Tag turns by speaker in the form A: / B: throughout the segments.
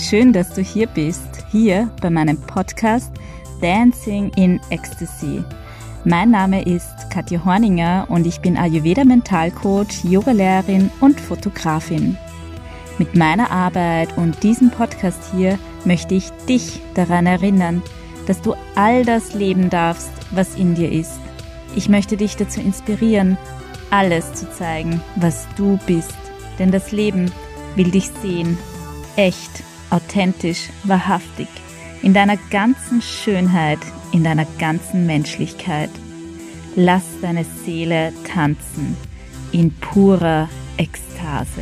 A: schön, dass du hier bist, hier bei meinem Podcast Dancing in Ecstasy. Mein Name ist Katja Horninger und ich bin Ayurveda-Mentalcoach, Yogalehrerin und Fotografin. Mit meiner Arbeit und diesem Podcast hier möchte ich dich daran erinnern, dass du all das leben darfst, was in dir ist. Ich möchte dich dazu inspirieren, alles zu zeigen, was du bist. Denn das Leben will dich sehen, echt, authentisch, wahrhaftig, in deiner ganzen Schönheit, in deiner ganzen Menschlichkeit. Lass deine Seele tanzen in purer Ekstase.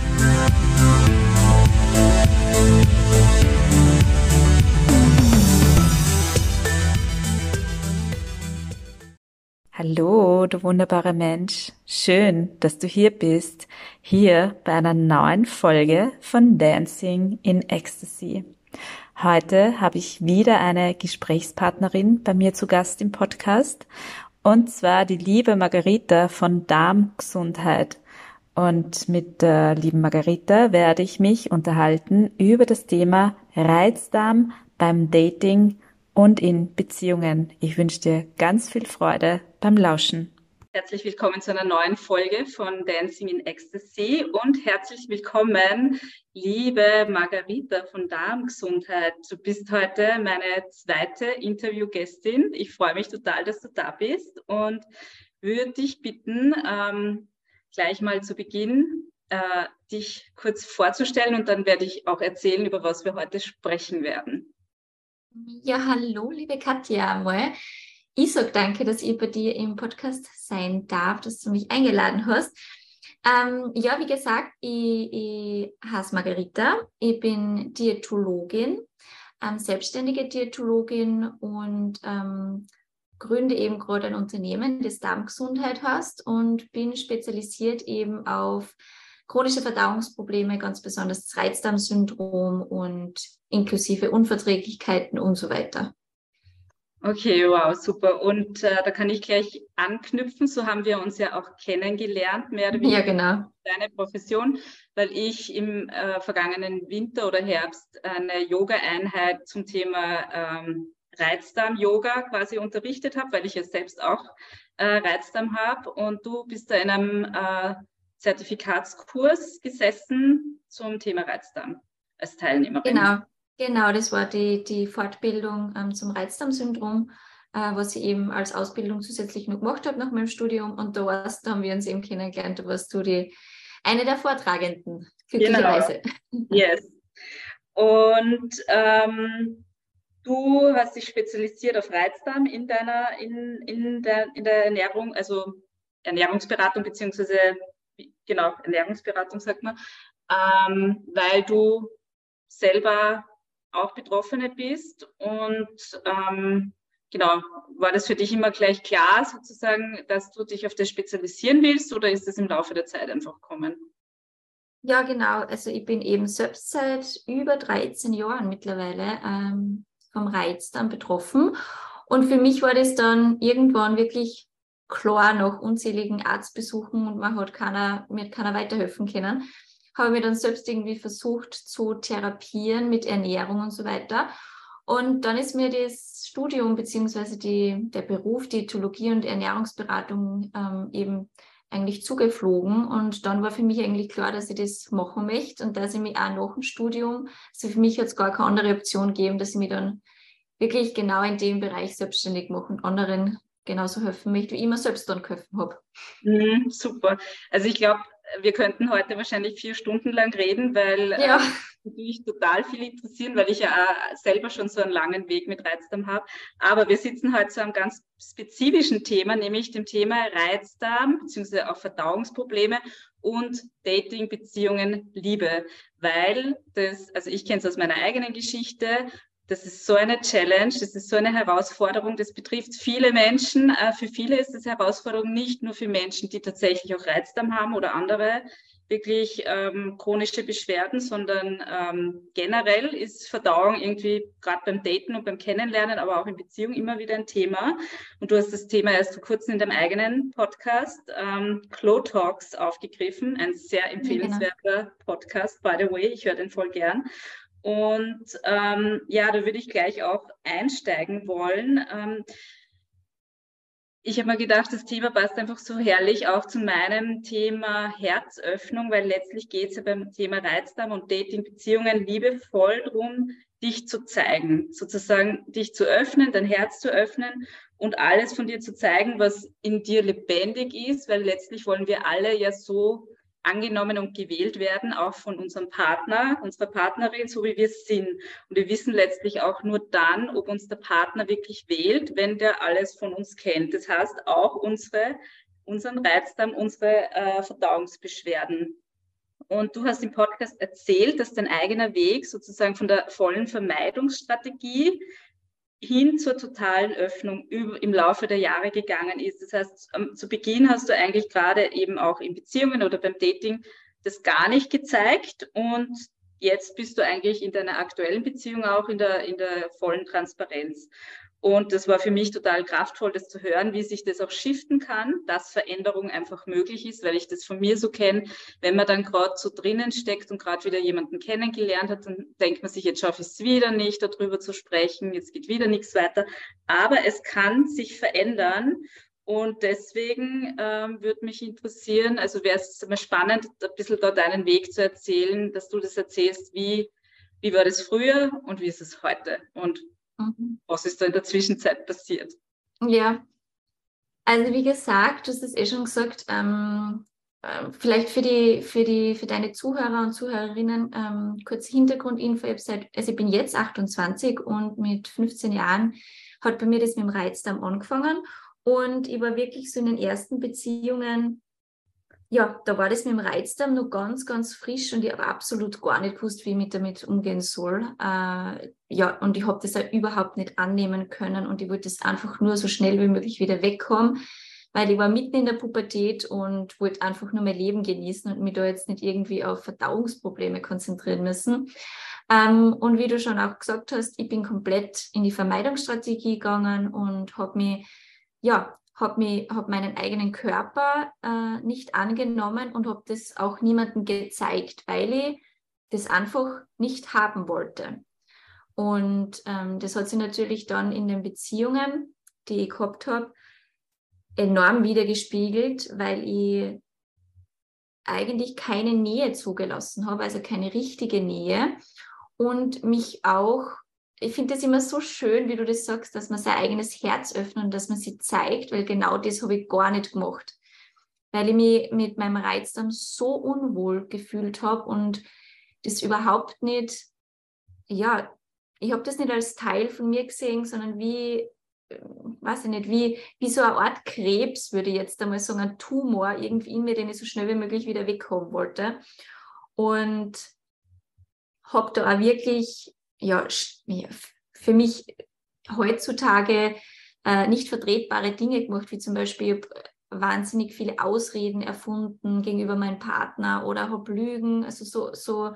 A: Hallo, du wunderbarer Mensch. Schön, dass du hier bist, hier bei einer neuen Folge von Dancing in Ecstasy. Heute habe ich wieder eine Gesprächspartnerin bei mir zu Gast im Podcast, und zwar die liebe Margarita von Darmgesundheit. Und mit der lieben Margarita werde ich mich unterhalten über das Thema Reizdarm beim Dating und in Beziehungen. Ich wünsche dir ganz viel Freude beim Lauschen. Herzlich willkommen zu einer neuen Folge von Dancing in Ecstasy und herzlich willkommen, liebe Margarita von Darmgesundheit. Du bist heute meine zweite Interviewgästin. Ich freue mich total, dass du da bist und würde dich bitten, gleich mal zu Beginn dich kurz vorzustellen und dann werde ich auch erzählen, über was wir heute sprechen werden.
B: Ja, hallo, liebe Katja einmal. Ich sage danke, dass ich bei dir im Podcast sein darf, dass du mich eingeladen hast. Ja, wie gesagt, ich heiße Margarita, ich bin Diätologin, selbstständige Diätologin und gründe eben gerade ein Unternehmen, das Darmgesundheit heißt, und bin spezialisiert eben auf chronische Verdauungsprobleme, ganz besonders das Reizdarmsyndrom und inklusive Unverträglichkeiten und so weiter.
A: Okay, wow, super. Und da kann ich gleich anknüpfen. So haben wir uns ja auch kennengelernt, mehr oder weniger.
B: Ja, genau.
A: Deine Profession, weil ich im vergangenen Winter oder Herbst eine Yoga-Einheit zum Thema Reizdarm-Yoga quasi unterrichtet habe, weil ich ja selbst auch Reizdarm habe. Und du bist da in einem Zertifikatskurs gesessen zum Thema Reizdarm als Teilnehmerin.
B: Genau, das war die Fortbildung zum Reizdarmsyndrom, was ich eben als Ausbildung zusätzlich noch gemacht habe nach meinem Studium. Und da haben wir uns eben kennengelernt, da warst du eine der Vortragenden, glücklicherweise.
A: Genau. Yes. Und du hast dich spezialisiert auf Reizdarm in der Ernährung, also Ernährungsberatung beziehungsweise genau, Ernährungsberatung sagt man, weil du selber auch Betroffene bist und genau, war das für dich immer gleich klar sozusagen, dass du dich auf das spezialisieren willst oder ist das im Laufe der Zeit einfach gekommen?
B: Ja, genau, also ich bin eben selbst seit über 13 Jahren mittlerweile vom Reizdarm betroffen und für mich war das dann irgendwann wirklich klar nach unzähligen Arztbesuchen und mir hat keiner weiterhelfen können. Habe mir dann selbst irgendwie versucht zu therapieren mit Ernährung und so weiter. Und dann ist mir das Studium beziehungsweise der Beruf Diätologie und Ernährungsberatung eben eigentlich zugeflogen. Und dann war für mich eigentlich klar, dass ich das machen möchte und dass ich mich auch nach dem Studium, also für mich hat es gar keine andere Option gegeben, dass ich mich dann wirklich genau in dem Bereich selbstständig mache und anderen genauso helfen möchte, wie ich mir selbst dann geholfen habe.
A: Super. Also ich glaube, wir könnten heute wahrscheinlich 4 Stunden lang reden, weil mich total viel interessieren, weil ich ja selber schon so einen langen Weg mit Reizdarm habe. Aber wir sitzen heute zu einem ganz spezifischen Thema, nämlich dem Thema Reizdarm bzw. auch Verdauungsprobleme und Dating, Beziehungen, Liebe. Weil also ich kenne es aus meiner eigenen Geschichte. Das ist so eine Challenge, das ist so eine Herausforderung, das betrifft viele Menschen. Für viele ist das Herausforderung nicht nur für Menschen, die tatsächlich auch Reizdarm haben oder andere wirklich chronische Beschwerden, sondern generell ist Verdauung irgendwie gerade beim Daten und beim Kennenlernen, aber auch in Beziehung immer wieder ein Thema. Und du hast das Thema erst vor kurzem in deinem eigenen Podcast Clo Talks aufgegriffen, ein sehr empfehlenswerter Podcast, by the way, ich höre den voll gern.
C: Und ja, da würde ich gleich auch einsteigen wollen. Ich habe mir gedacht, das Thema passt einfach so herrlich auch zu meinem Thema Herzöffnung, weil letztlich geht es ja beim Thema Reizdarm und Dating-Beziehungen liebevoll darum, dich zu zeigen, sozusagen dich zu öffnen, dein Herz zu öffnen und alles von dir zu zeigen, was in dir lebendig ist, weil letztlich wollen wir alle ja so angenommen und gewählt werden, auch von unserem Partner, unserer Partnerin, so wie wir sind. Und wir wissen letztlich auch nur dann, ob uns der Partner wirklich wählt, wenn der alles von uns kennt. Das heißt auch unseren Reizdarm, unsere Verdauungsbeschwerden. Und du hast im Podcast erzählt, dass dein eigener Weg sozusagen von der vollen Vermeidungsstrategie hin zur totalen Öffnung im Laufe der Jahre gegangen ist. Das heißt, zu Beginn hast du eigentlich gerade eben auch in Beziehungen oder beim Dating das gar nicht gezeigt und jetzt bist du eigentlich in deiner aktuellen Beziehung auch in der vollen Transparenz. Und das war für mich total kraftvoll, das zu hören, wie sich das auch shiften kann, dass Veränderung einfach möglich ist, weil ich das von mir so kenne. Wenn man dann gerade so drinnen steckt und gerade wieder jemanden kennengelernt hat, dann denkt man sich, jetzt schaffe ich es wieder nicht, darüber zu sprechen, jetzt geht wieder nichts weiter. Aber es kann sich verändern. Und deswegen würde mich interessieren, also wäre es mal spannend, ein bisschen da deinen Weg zu erzählen, dass du das erzählst, wie war das früher und wie ist es heute? Und was ist da in der Zwischenzeit passiert?
B: Ja, also wie gesagt, du hast es schon gesagt, vielleicht für deine Zuhörer und Zuhörerinnen kurze Hintergrundinfo. Ich bin jetzt 28 und mit 15 Jahren hat bei mir das mit dem Reizdarm angefangen und ich war wirklich so in den ersten Beziehungen, ja, da war das mit dem Reizdarm noch ganz, ganz frisch und ich habe absolut gar nicht gewusst, wie ich damit umgehen soll. Ja, und ich habe das auch überhaupt nicht annehmen können und ich wollte das einfach nur so schnell wie möglich wieder wegkommen, weil ich war mitten in der Pubertät und wollte einfach nur mein Leben genießen und mich da jetzt nicht irgendwie auf Verdauungsprobleme konzentrieren müssen. Und wie du schon auch gesagt hast, ich bin komplett in die Vermeidungsstrategie gegangen und habe meinen eigenen Körper nicht angenommen und habe das auch niemandem gezeigt, weil ich das einfach nicht haben wollte. Und das hat sich natürlich dann in den Beziehungen, die ich gehabt habe, enorm wiedergespiegelt, weil ich eigentlich keine Nähe zugelassen habe, also keine richtige Nähe und mich auch, ich finde das immer so schön, wie du das sagst, dass man sein eigenes Herz öffnet und dass man sie zeigt, weil genau das habe ich gar nicht gemacht, weil ich mich mit meinem Reizdarm so unwohl gefühlt habe und das überhaupt nicht, ja, ich habe das nicht als Teil von mir gesehen, sondern wie, weiß ich nicht, wie so eine Art Krebs, würde ich jetzt einmal sagen, ein Tumor irgendwie in mir, den ich so schnell wie möglich wieder weghaben wollte. Und habe da auch wirklich, ja, für mich heutzutage nicht vertretbare Dinge gemacht, wie zum Beispiel wahnsinnig viele Ausreden erfunden gegenüber meinem Partner oder habe Lügen, also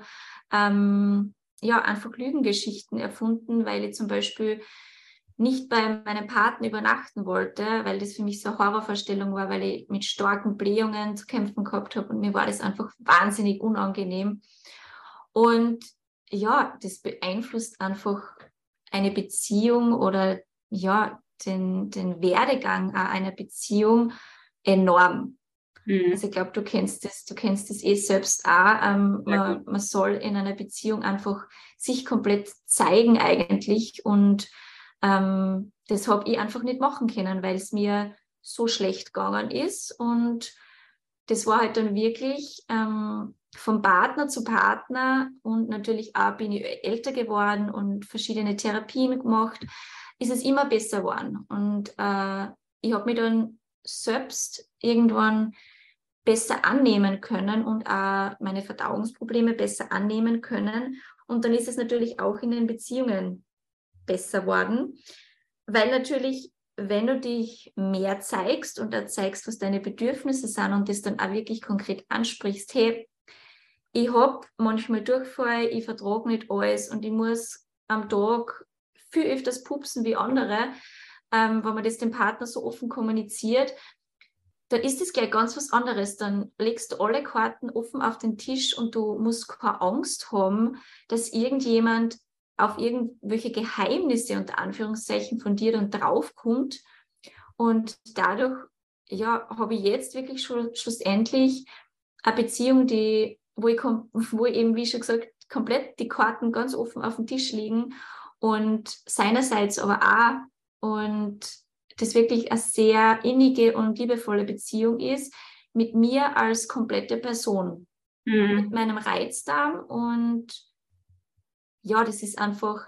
B: ja, einfach Lügengeschichten erfunden, weil ich zum Beispiel nicht bei meinem Partner übernachten wollte, weil das für mich so eine Horrorvorstellung war, weil ich mit starken Blähungen zu kämpfen gehabt habe und mir war das einfach wahnsinnig unangenehm. Und ja, das beeinflusst einfach eine Beziehung oder ja, den Werdegang einer Beziehung enorm. Also ich glaube, du kennst das eh selbst auch. Man soll in einer Beziehung einfach sich komplett zeigen eigentlich und das habe ich einfach nicht machen können, weil es mir so schlecht gegangen ist und das war halt dann wirklich vom Partner zu Partner und natürlich auch bin ich älter geworden und verschiedene Therapien gemacht, ist es immer besser geworden und ich habe mich dann selbst irgendwann besser annehmen können und auch meine Verdauungsprobleme besser annehmen können. Und dann ist es natürlich auch in den Beziehungen besser geworden, weil natürlich, wenn du dich mehr zeigst und da zeigst, was deine Bedürfnisse sind und das dann auch wirklich konkret ansprichst, hey, ich habe manchmal Durchfall, ich vertrage nicht alles und ich muss am Tag viel öfters pupsen wie andere, wenn man das dem Partner so offen kommuniziert, dann ist es gleich ganz was anderes. Dann legst du alle Karten offen auf den Tisch und du musst keine Angst haben, dass irgendjemand auf irgendwelche Geheimnisse unter Anführungszeichen von dir dann draufkommt. Und dadurch, ja, habe ich jetzt wirklich schon schlussendlich eine Beziehung, wo ich eben, wie schon gesagt, komplett die Karten ganz offen auf dem Tisch liegen und seinerseits aber auch und das wirklich eine sehr innige und liebevolle Beziehung ist mit mir als komplette Person, mit meinem Reizdarm und ja, das ist einfach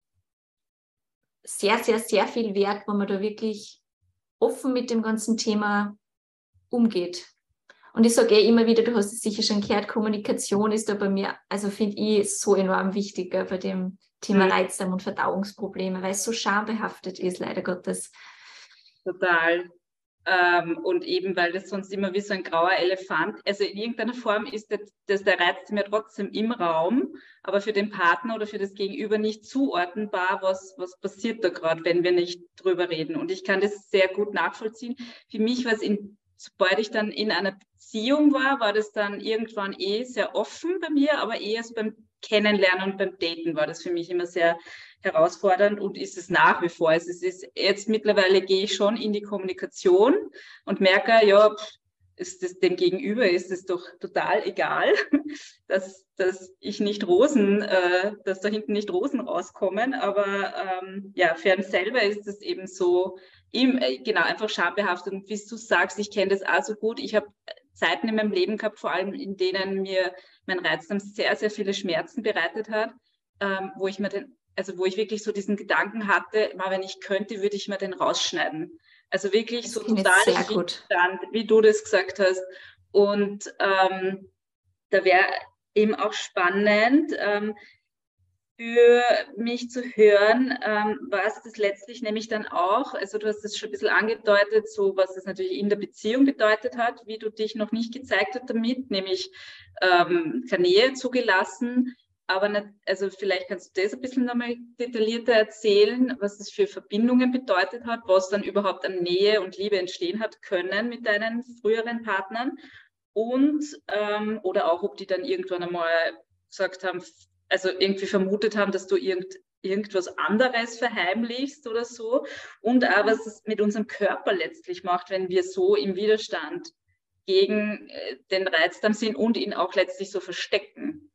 B: sehr, sehr, sehr viel wert, wenn man da wirklich offen mit dem ganzen Thema umgeht. Und ich sage immer wieder, du hast es sicher schon gehört, Kommunikation ist da bei mir, also finde ich, so enorm wichtig bei dem Thema Reizdarm und Verdauungsprobleme, weil es so schambehaftet ist, leider Gottes.
C: Total. Und eben, weil das sonst immer wie so ein grauer Elefant, also in irgendeiner Form ist der Reizdarm ja trotzdem im Raum, aber für den Partner oder für das Gegenüber nicht zuordnenbar, was passiert da gerade, wenn wir nicht drüber reden. Und ich kann das sehr gut nachvollziehen. Für mich war es sobald ich dann in einer Beziehung war das dann irgendwann sehr offen bei mir, aber eher so beim Kennenlernen und beim Daten war das für mich immer sehr herausfordernd und ist es nach wie vor. Also es ist jetzt mittlerweile gehe ich schon in die Kommunikation und merke, ja, dem Gegenüber ist es doch total egal, dass ich nicht dass da hinten nicht Rosen rauskommen, aber ja, für einen selber ist es eben so, genau, einfach schambehaftet. Und wie du sagst, ich kenne das auch so gut. Ich habe Zeiten in meinem Leben gehabt, vor allem in denen mir mein Reizdarm sehr, sehr viele Schmerzen bereitet hat, wo ich wirklich so diesen Gedanken hatte, wenn ich könnte, würde ich mir den rausschneiden. Also wirklich
B: das
C: so total Stand, wie du das gesagt hast. Und da wäre eben auch spannend, für mich zu hören, was das letztlich nämlich dann auch, also du hast es schon ein bisschen angedeutet, so was das natürlich in der Beziehung bedeutet hat, wie du dich noch nicht gezeigt hast damit, nämlich keine Nähe zugelassen, aber nicht, also vielleicht kannst du das ein bisschen nochmal detaillierter erzählen, was das für Verbindungen bedeutet hat, was dann überhaupt an Nähe und Liebe entstehen hat können mit deinen früheren Partnern und oder auch, ob die dann irgendwann einmal gesagt haben, also irgendwie vermutet haben, dass du irgendwas anderes verheimlichst oder so. Und auch, was es mit unserem Körper letztlich macht, wenn wir so im Widerstand gegen den Reizdarm sind und ihn auch letztlich so verstecken.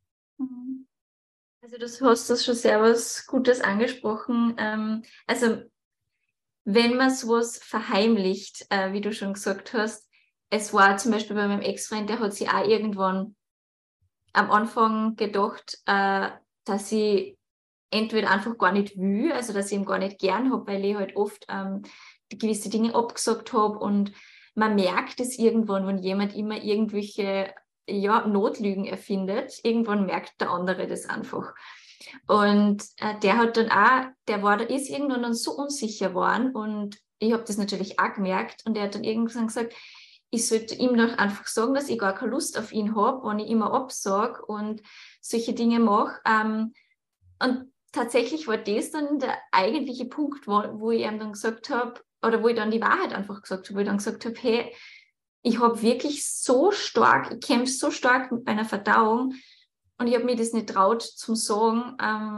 B: Also du hast das schon sehr was Gutes angesprochen. Also wenn man sowas verheimlicht, wie du schon gesagt hast, es war zum Beispiel bei meinem Ex-Freund, der hat sich auch irgendwann am Anfang gedacht, dass ich entweder einfach gar nicht will, also dass ich ihn gar nicht gern habe, weil ich halt oft gewisse Dinge abgesagt habe und man merkt es irgendwann, wenn jemand immer irgendwelche Notlügen erfindet, irgendwann merkt der andere das einfach. Und der hat dann auch, ist irgendwann dann so unsicher geworden und ich habe das natürlich auch gemerkt und er hat dann irgendwann gesagt, ich sollte ihm doch einfach sagen, dass ich gar keine Lust auf ihn habe, wenn ich immer absage und solche Dinge mache. Und tatsächlich war das dann der eigentliche Punkt, wo ich ihm dann gesagt habe, oder wo ich dann die Wahrheit einfach gesagt habe, wo ich dann gesagt habe, hey, ich habe wirklich ich kämpfe so stark mit meiner Verdauung und ich habe mir das nicht traut zum sagen,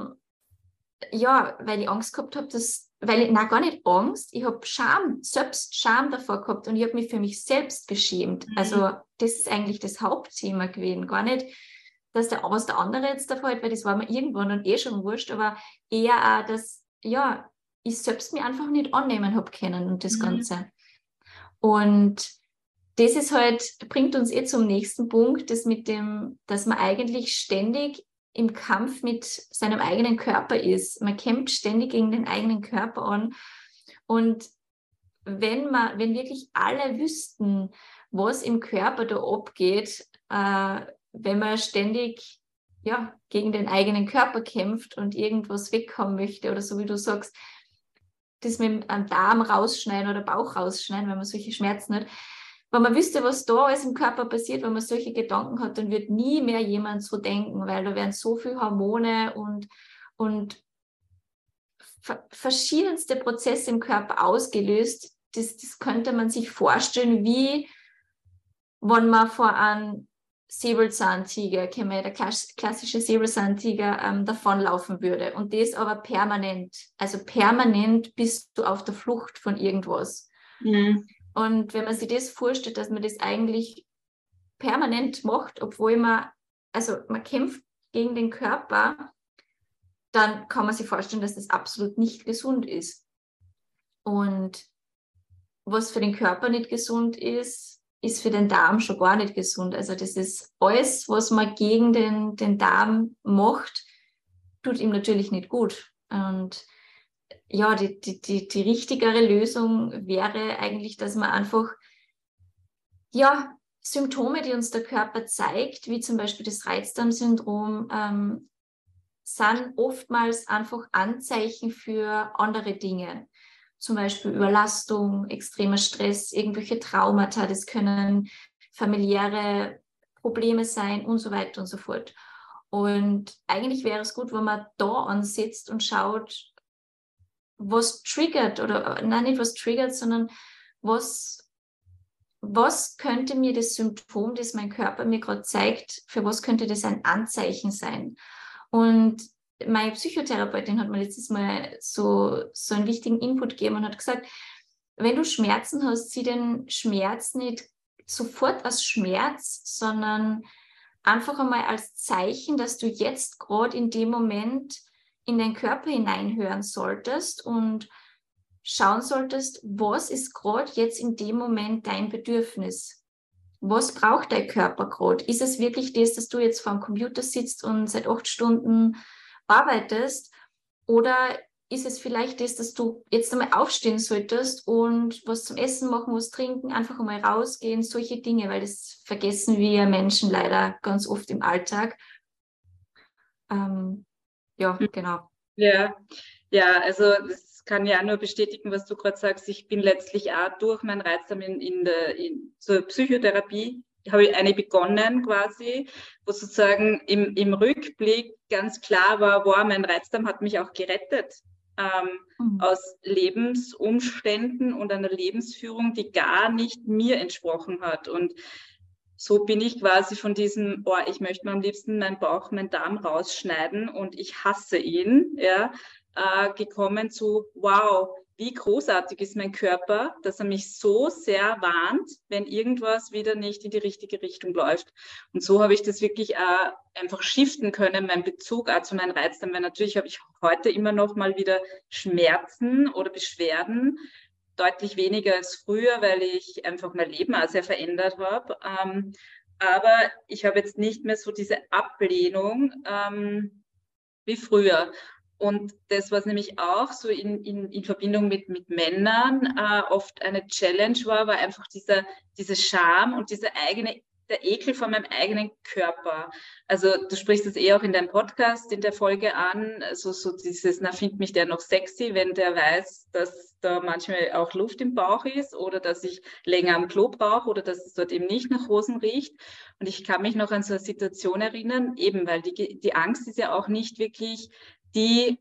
B: weil ich Angst gehabt habe, gar nicht Angst, ich habe selbst Scham davor gehabt und ich habe mich für mich selbst geschämt. Also das ist eigentlich das Hauptthema gewesen, gar nicht, was der andere jetzt davor hat, weil das war mir irgendwann dann schon wurscht, aber eher auch, dass, ich selbst mich einfach nicht annehmen habe können und das Ganze. Und das ist halt, bringt uns zum nächsten Punkt, dass man eigentlich ständig im Kampf mit seinem eigenen Körper ist. Man kämpft ständig gegen den eigenen Körper an. Und wenn wirklich alle wüssten, was im Körper da abgeht, wenn man ständig gegen den eigenen Körper kämpft und irgendwas weghaben möchte oder so wie du sagst, das mit einem Darm rausschneiden oder Bauch rausschneiden, wenn man solche Schmerzen hat. Wenn man wüsste, was da alles im Körper passiert, wenn man solche Gedanken hat, dann wird nie mehr jemand so denken, weil da werden so viele Hormone und verschiedenste Prozesse im Körper ausgelöst. Das könnte man sich vorstellen, wie wenn man vor einem Säbelzahntiger, der klassische Säbelzahntiger, davonlaufen würde. Und das aber permanent. Also permanent bist du auf der Flucht von irgendwas.
C: Mhm.
B: Und wenn man sich das vorstellt, dass man das eigentlich permanent macht, obwohl man kämpft gegen den Körper, dann kann man sich vorstellen, dass das absolut nicht gesund ist. Und was für den Körper nicht gesund ist, ist für den Darm schon gar nicht gesund. Also das ist alles, was man gegen den Darm macht, tut ihm natürlich nicht gut. Und ja, die richtigere Lösung wäre eigentlich, dass man einfach, ja, Symptome, die uns der Körper zeigt, wie zum Beispiel das Reizdarmsyndrom, sind oftmals einfach Anzeichen für andere Dinge. Zum Beispiel Überlastung, extremer Stress, irgendwelche Traumata, das können familiäre Probleme sein und so weiter und so fort. Und eigentlich wäre es gut, wenn man da ansetzt und schaut, was triggert, oder nein, nicht was triggert, sondern was könnte mir das Symptom, das mein Körper mir gerade zeigt, für was könnte das ein Anzeichen sein? Und meine Psychotherapeutin hat mir letztes Mal so einen wichtigen Input gegeben und hat gesagt, wenn du Schmerzen hast, sieh den Schmerz nicht sofort als Schmerz, sondern einfach einmal als Zeichen, dass du jetzt gerade in dem Moment in deinen Körper hineinhören solltest und schauen solltest, was ist gerade jetzt in dem Moment dein Bedürfnis? Was braucht dein Körper gerade? Ist es wirklich das, dass du jetzt vor dem Computer sitzt und seit 8 Stunden arbeitest? Oder ist es vielleicht das, dass du jetzt einmal aufstehen solltest und was zum Essen machen, was trinken, einfach einmal rausgehen, solche Dinge, weil das vergessen wir Menschen leider ganz oft im Alltag. Ja, genau.
C: Ja, ja, also das kann ja nur bestätigen, was du gerade sagst. Ich bin letztlich auch durch meinen Reizdarm zur Psychotherapie, habe ich eine begonnen quasi, wo sozusagen im Rückblick ganz klar war, wow, mein Reizdarm hat mich auch gerettet. Aus Lebensumständen und einer Lebensführung, die gar nicht mir entsprochen hat. Und so bin ich quasi von diesem, oh, ich möchte mir am liebsten meinen Bauch, meinen Darm rausschneiden und ich hasse ihn, ja, gekommen zu, wow, wie großartig ist mein Körper, dass er mich so sehr warnt, wenn irgendwas wieder nicht in die richtige Richtung läuft. Und so habe ich das wirklich einfach shiften können, meinen Bezug auch zu meinen Reizdarm, weil natürlich habe ich heute immer noch mal wieder Schmerzen oder Beschwerden, deutlich weniger als früher, weil ich einfach mein Leben auch sehr verändert habe. Aber ich habe jetzt nicht mehr so diese Ablehnung wie früher. Und das, was nämlich auch so in Verbindung mit Männern oft eine Challenge war einfach diese Scham und der Ekel vor meinem eigenen Körper. Also du sprichst es auch in deinem Podcast, in der Folge an, also so dieses, na, findet mich der noch sexy, wenn der weiß, dass da manchmal auch Luft im Bauch ist oder dass ich länger am Klo brauche oder dass es dort eben nicht nach Hosen riecht. Und ich kann mich noch an so eine Situation erinnern, eben weil die Angst ist ja auch nicht wirklich die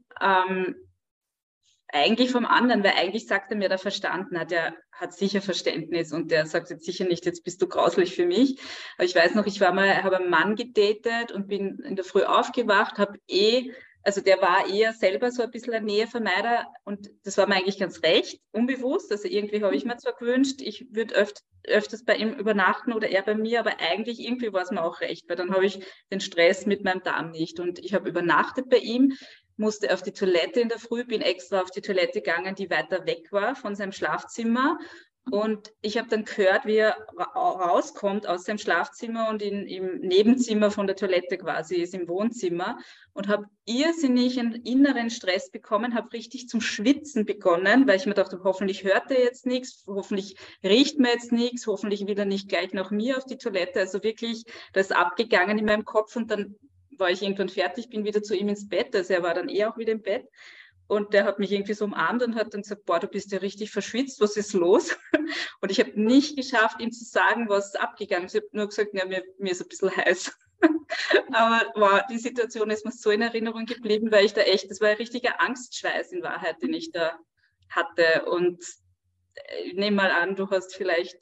C: eigentlich vom anderen, weil eigentlich sagt er mir der Verstand, na, der hat sicher Verständnis und der sagt jetzt sicher nicht, jetzt bist du grauslich für mich. Aber ich weiß noch, habe einen Mann gedatet und bin in der Früh aufgewacht, also der war eher selber so ein bisschen ein Nähevermeider und das war mir eigentlich ganz recht, unbewusst. Also irgendwie habe ich mir zwar gewünscht, ich würde öfters bei ihm übernachten oder er bei mir, aber eigentlich irgendwie war es mir auch recht, weil dann habe ich den Stress mit meinem Darm nicht. Und ich habe übernachtet bei ihm, musste auf die Toilette in der Früh, bin extra auf die Toilette gegangen, die weiter weg war von seinem Schlafzimmer. Und ich habe dann gehört, wie er rauskommt aus seinem Schlafzimmer und im Nebenzimmer von der Toilette quasi ist, im Wohnzimmer. Und habe irrsinnig einen inneren Stress bekommen, habe richtig zum Schwitzen begonnen, weil ich mir dachte, hoffentlich hört er jetzt nichts, hoffentlich riecht mir jetzt nichts, hoffentlich will er nicht gleich nach mir auf die Toilette. Also wirklich, das ist abgegangen in meinem Kopf und dann war ich irgendwann fertig, bin wieder zu ihm ins Bett, also er war dann auch wieder im Bett. Und der hat mich irgendwie so umarmt und hat dann gesagt, boah, du bist ja richtig verschwitzt, was ist los? Und ich habe nicht geschafft, ihm zu sagen, was abgegangen ist. Ich habe nur gesagt, ja, mir ist ein bisschen heiß. Aber wow, die Situation ist mir so in Erinnerung geblieben, weil ich das war ein richtiger Angstschweiß in Wahrheit, den ich da hatte. Und ich nehme mal an, du hast vielleicht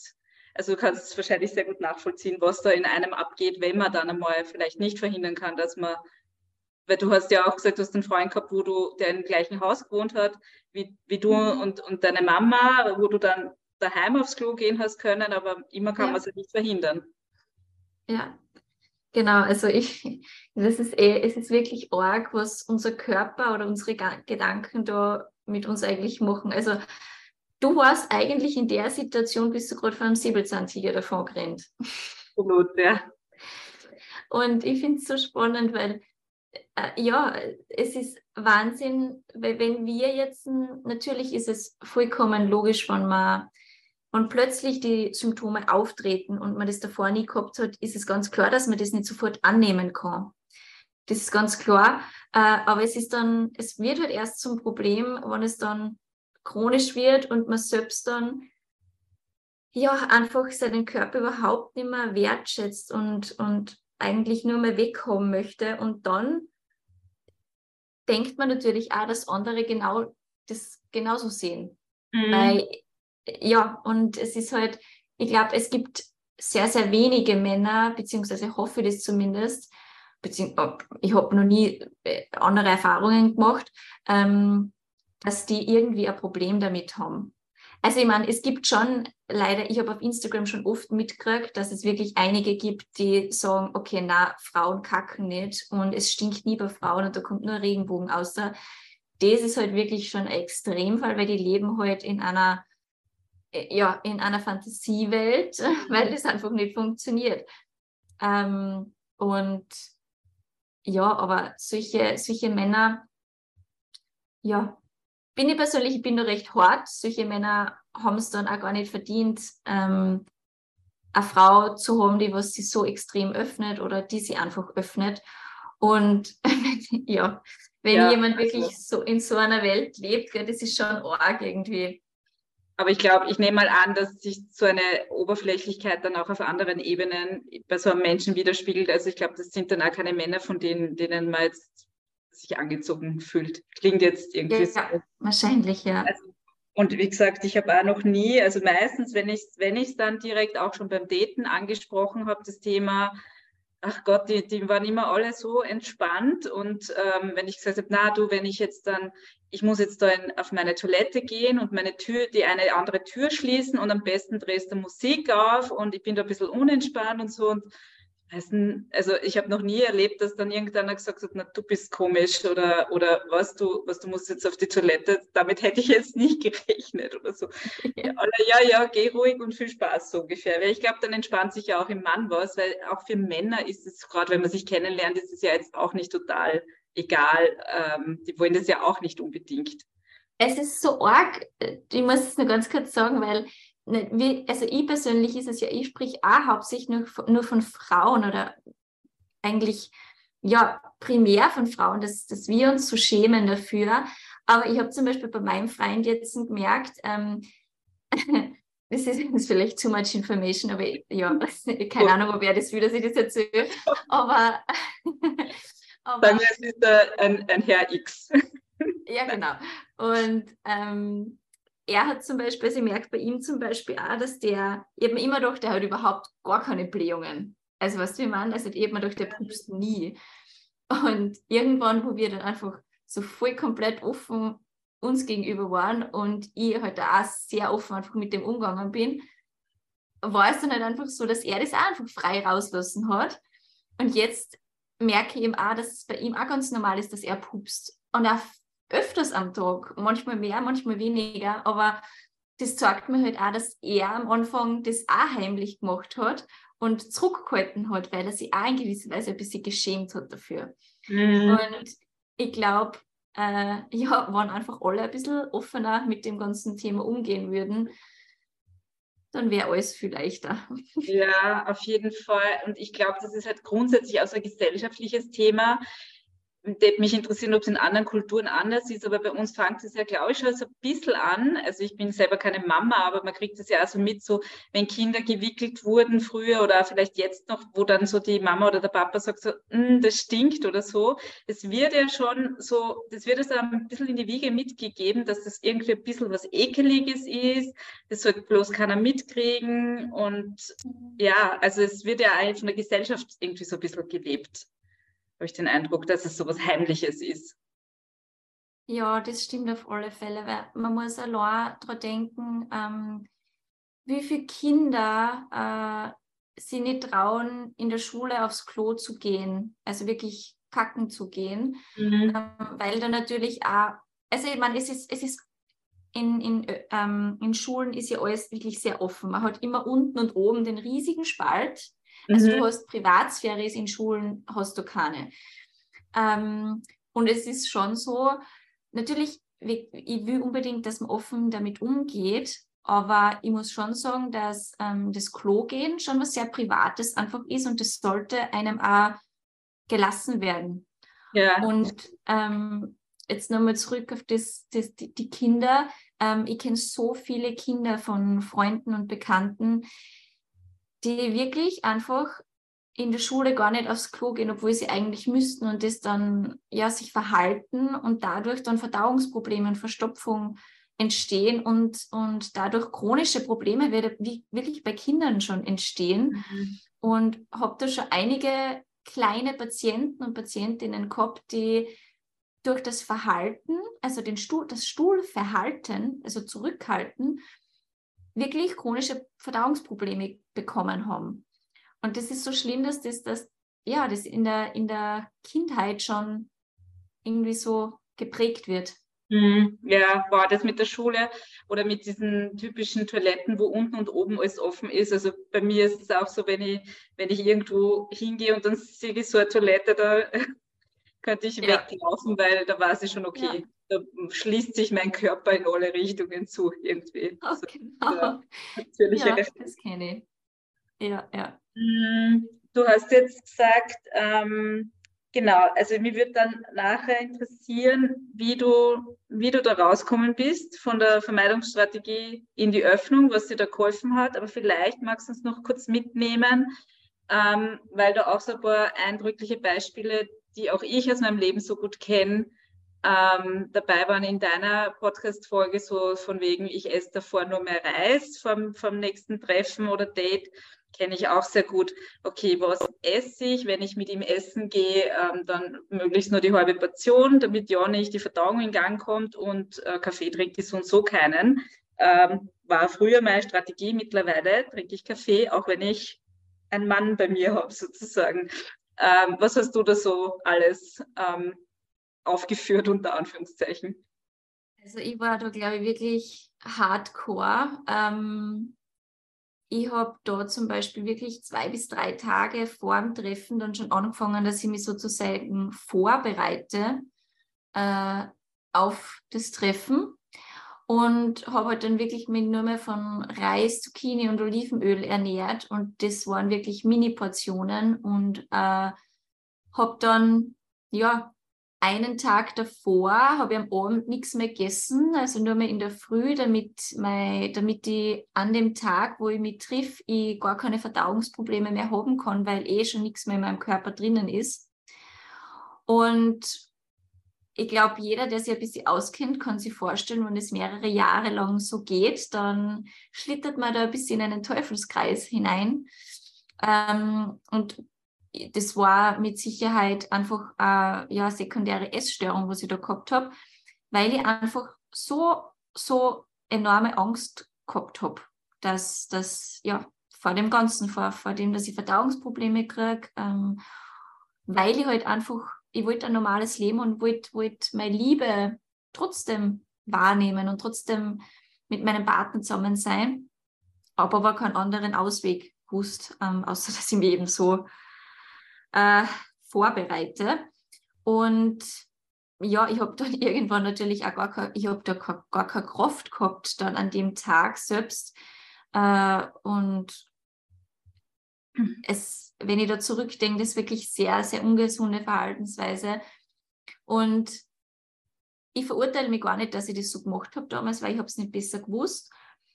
C: Also du kannst es wahrscheinlich sehr gut nachvollziehen, was da in einem abgeht, wenn man dann einmal vielleicht nicht verhindern kann, dass man, weil du hast ja auch gesagt, du hast einen Freund gehabt, der im gleichen Haus gewohnt hat, wie du und deine Mama, wo du dann daheim aufs Klo gehen hast können, aber immer kann man es ja nicht verhindern.
B: Ja, genau. Also es ist wirklich arg, was unser Körper oder unsere Gedanken da mit uns eigentlich machen. Also du warst eigentlich in der Situation, bist du gerade von einem Säbelzahntiger davon gerannt.
C: Absolut, ja.
B: Und ich finde es so spannend, weil ja, es ist Wahnsinn, weil wenn wir jetzt, natürlich ist es vollkommen logisch, wenn plötzlich die Symptome auftreten und man das davor nie gehabt hat, ist es ganz klar, dass man das nicht sofort annehmen kann. Das ist ganz klar, aber es wird halt erst zum Problem, wenn es dann chronisch wird und man selbst dann ja einfach seinen Körper überhaupt nicht mehr wertschätzt und eigentlich nur mehr weghaben möchte. Und dann denkt man natürlich auch, dass andere das genauso sehen. Weil, ja, und es ist halt, ich glaube, es gibt sehr, sehr wenige Männer, beziehungsweise hoffe ich das zumindest, ich habe noch nie andere Erfahrungen gemacht, dass die irgendwie ein Problem damit haben. Also ich meine, es gibt schon leider, ich habe auf Instagram schon oft mitgekriegt, dass es wirklich einige gibt, die sagen, okay, na, Frauen kacken nicht und es stinkt nie bei Frauen und da kommt nur Regenbogen aus. Das ist halt wirklich schon ein Extremfall, weil die leben halt in einer Fantasiewelt, weil das einfach nicht funktioniert. Und ja, aber solche Männer, ja, ich bin da recht hart. Solche Männer haben es dann auch gar nicht verdient, eine Frau zu haben, die was sie so extrem öffnet oder die sie einfach öffnet. Und ja, wenn jemand wirklich so in so einer Welt lebt, gell, das ist schon arg irgendwie.
C: Aber ich glaube, ich nehme mal an, dass sich so eine Oberflächlichkeit dann auch auf anderen Ebenen bei so einem Menschen widerspiegelt. Also ich glaube, das sind dann auch keine Männer, von denen man jetzt sich angezogen fühlt. Klingt jetzt irgendwie so.
B: Ja, wahrscheinlich, ja.
C: Also, und wie gesagt, ich habe auch noch nie, also meistens, wenn ich es dann direkt auch schon beim Daten angesprochen habe, das Thema, ach Gott, die waren immer alle so entspannt. Und wenn ich gesagt habe, na du, ich muss jetzt da auf meine Toilette gehen und die eine andere Tür schließen und am besten drehst du Musik auf und ich bin da ein bisschen unentspannt und so. Und also ich habe noch nie erlebt, dass dann irgendeiner gesagt hat, na, du bist komisch oder was, du musst jetzt auf die Toilette. Damit hätte ich jetzt nicht gerechnet oder so. Ja, geh ruhig und viel Spaß so ungefähr. Weil ich glaube, dann entspannt sich ja auch im Mann was, weil auch für Männer ist es, gerade wenn man sich kennenlernt, ist es ja jetzt auch nicht total egal. Die wollen das ja auch nicht unbedingt.
B: Es ist so arg, ich muss es nur ganz kurz sagen, weil also ich persönlich ich sprich auch hauptsächlich nur von Frauen oder eigentlich ja primär von Frauen, dass wir uns so schämen dafür. Aber ich habe zum Beispiel bei meinem Freund jetzt gemerkt, das ist vielleicht too much information, aber ja, keine Ahnung, ob er das will, dass ich das erzähle. Aber
C: sagen wir, es ist ein Herr X.
B: Ja, genau. Und er hat zum Beispiel, also ich merke bei ihm zum Beispiel auch, dass ich habe mir immer gedacht, der hat überhaupt gar keine Blähungen. Also weißt du, wie man? Also ich habe mir gedacht, der pupst nie. Und irgendwann, wo wir dann einfach so voll komplett offen uns gegenüber waren und ich halt auch sehr offen einfach mit dem umgegangen bin, war es dann halt einfach so, dass er das auch einfach frei rauslassen hat. Und jetzt merke ich eben auch, dass es bei ihm auch ganz normal ist, dass er pupst. Und auch öfters am Tag, manchmal mehr, manchmal weniger, aber das zeigt mir halt auch, dass er am Anfang das auch heimlich gemacht hat und zurückgehalten hat, weil er sich auch in gewisser Weise ein bisschen geschämt hat dafür. Und ich glaube, wenn einfach alle ein bisschen offener mit dem ganzen Thema umgehen würden, dann wäre alles viel leichter.
C: Ja, auf jeden Fall. Und ich glaube, das ist halt grundsätzlich auch so ein gesellschaftliches Thema. mich interessieren, ob es in anderen Kulturen anders ist, aber bei uns fängt es ja, glaube ich, schon so ein bisschen an. Also ich bin selber keine Mama, aber man kriegt es ja auch so mit, so wenn Kinder gewickelt wurden früher oder vielleicht jetzt noch, wo dann so die Mama oder der Papa sagt so, das stinkt oder so. Es wird ja schon so, das wird es ein bisschen in die Wiege mitgegeben, dass das irgendwie ein bisschen was Ekeliges ist. Das sollte bloß keiner mitkriegen. Und ja, also es wird ja eigentlich von der Gesellschaft irgendwie so ein bisschen gelebt. Habe ich den Eindruck, dass es so was Heimliches ist.
B: Ja, das stimmt auf alle Fälle, weil man muss allein daran denken, wie viele Kinder sich nicht trauen, in der Schule aufs Klo zu gehen, also wirklich kacken zu gehen, weil da natürlich auch, also ich meine, es ist in Schulen ist ja alles wirklich sehr offen. Man hat immer unten und oben den riesigen Spalt. Also du hast Privatsphäre, in Schulen hast du keine. Und es ist schon so, natürlich, ich will unbedingt, dass man offen damit umgeht, aber ich muss schon sagen, dass das Klo-Gehen schon was sehr Privates einfach ist und das sollte einem auch gelassen werden.
C: Ja.
B: Und jetzt nochmal zurück auf die Kinder. Ich kenne so viele Kinder von Freunden und Bekannten, die wirklich einfach in der Schule gar nicht aufs Klo gehen, obwohl sie eigentlich müssten und das dann ja sich verhalten und dadurch dann Verdauungsprobleme und Verstopfung entstehen und dadurch chronische Probleme wirklich bei Kindern schon entstehen. Und habe da schon einige kleine Patienten und Patientinnen gehabt, die durch das Verhalten, also das Stuhlverhalten, also Zurückhalten, wirklich chronische Verdauungsprobleme bekommen haben. Und das ist so schlimm, dass das in der Kindheit schon irgendwie so geprägt wird.
C: Ja, war das mit der Schule oder mit diesen typischen Toiletten, wo unten und oben alles offen ist. Also bei mir ist es auch so, wenn ich irgendwo hingehe und dann sehe ich so eine Toilette, da könnte ich weglaufen, weil da weiß ich schon, okay, da schließt sich mein Körper in alle Richtungen zu irgendwie.
B: Oh,
C: So,
B: genau.
C: natürliche
B: Das kenne ich. Ja.
C: Du hast jetzt gesagt, genau, also mich würde dann nachher interessieren, wie du da rauskommen bist von der Vermeidungsstrategie in die Öffnung, was dir da geholfen hat. Aber vielleicht magst du uns noch kurz mitnehmen, weil da auch so ein paar eindrückliche Beispiele, die auch ich aus meinem Leben so gut kenne, dabei waren in deiner Podcast-Folge so von wegen, ich esse davor nur mehr Reis vom nächsten Treffen oder Date. Kenne ich auch sehr gut. Okay, was esse ich, wenn ich mit ihm essen gehe, dann möglichst nur die halbe Portion, damit ja nicht die Verdauung in Gang kommt und Kaffee trinke ich so und so keinen. War früher meine Strategie, mittlerweile trinke ich Kaffee, auch wenn ich einen Mann bei mir habe, sozusagen. Was hast du da so alles aufgeführt, unter Anführungszeichen?
B: Also ich war da, glaube ich, wirklich hardcore. Ich habe da zum Beispiel wirklich 2 bis 3 Tage vor dem Treffen dann schon angefangen, dass ich mich sozusagen vorbereite auf das Treffen und habe halt dann wirklich mich nur mehr von Reis, Zucchini und Olivenöl ernährt und das waren wirklich Mini-Portionen und habe dann, einen Tag davor habe ich am Abend nichts mehr gegessen, also nur mehr in der Früh, damit ich an dem Tag, wo ich mich triff, ich gar keine Verdauungsprobleme mehr haben kann, weil schon nichts mehr in meinem Körper drinnen ist. Und ich glaube, jeder, der sich ein bisschen auskennt, kann sich vorstellen, wenn es mehrere Jahre lang so geht, dann schlittert man da ein bisschen in einen Teufelskreis hinein. Und das war mit Sicherheit einfach eine sekundäre Essstörung, was ich da gehabt habe, weil ich einfach so enorme Angst gehabt habe, dass das, vor dem Ganzen, vor dem, dass ich Verdauungsprobleme kriege, weil ich halt einfach, ich wollte ein normales Leben und wollte meine Liebe trotzdem wahrnehmen und trotzdem mit meinem Partner zusammen sein, aber keinen anderen Ausweg gewusst, außer dass ich mich eben so vorbereite. Und ja, ich habe dann irgendwann natürlich auch gar keine Kraft gehabt dann an dem Tag selbst. Und wenn ich da zurückdenke, das ist wirklich sehr, sehr ungesunde Verhaltensweise. Und ich verurteile mich gar nicht, dass ich das so gemacht habe damals, weil ich habe es nicht besser gewusst.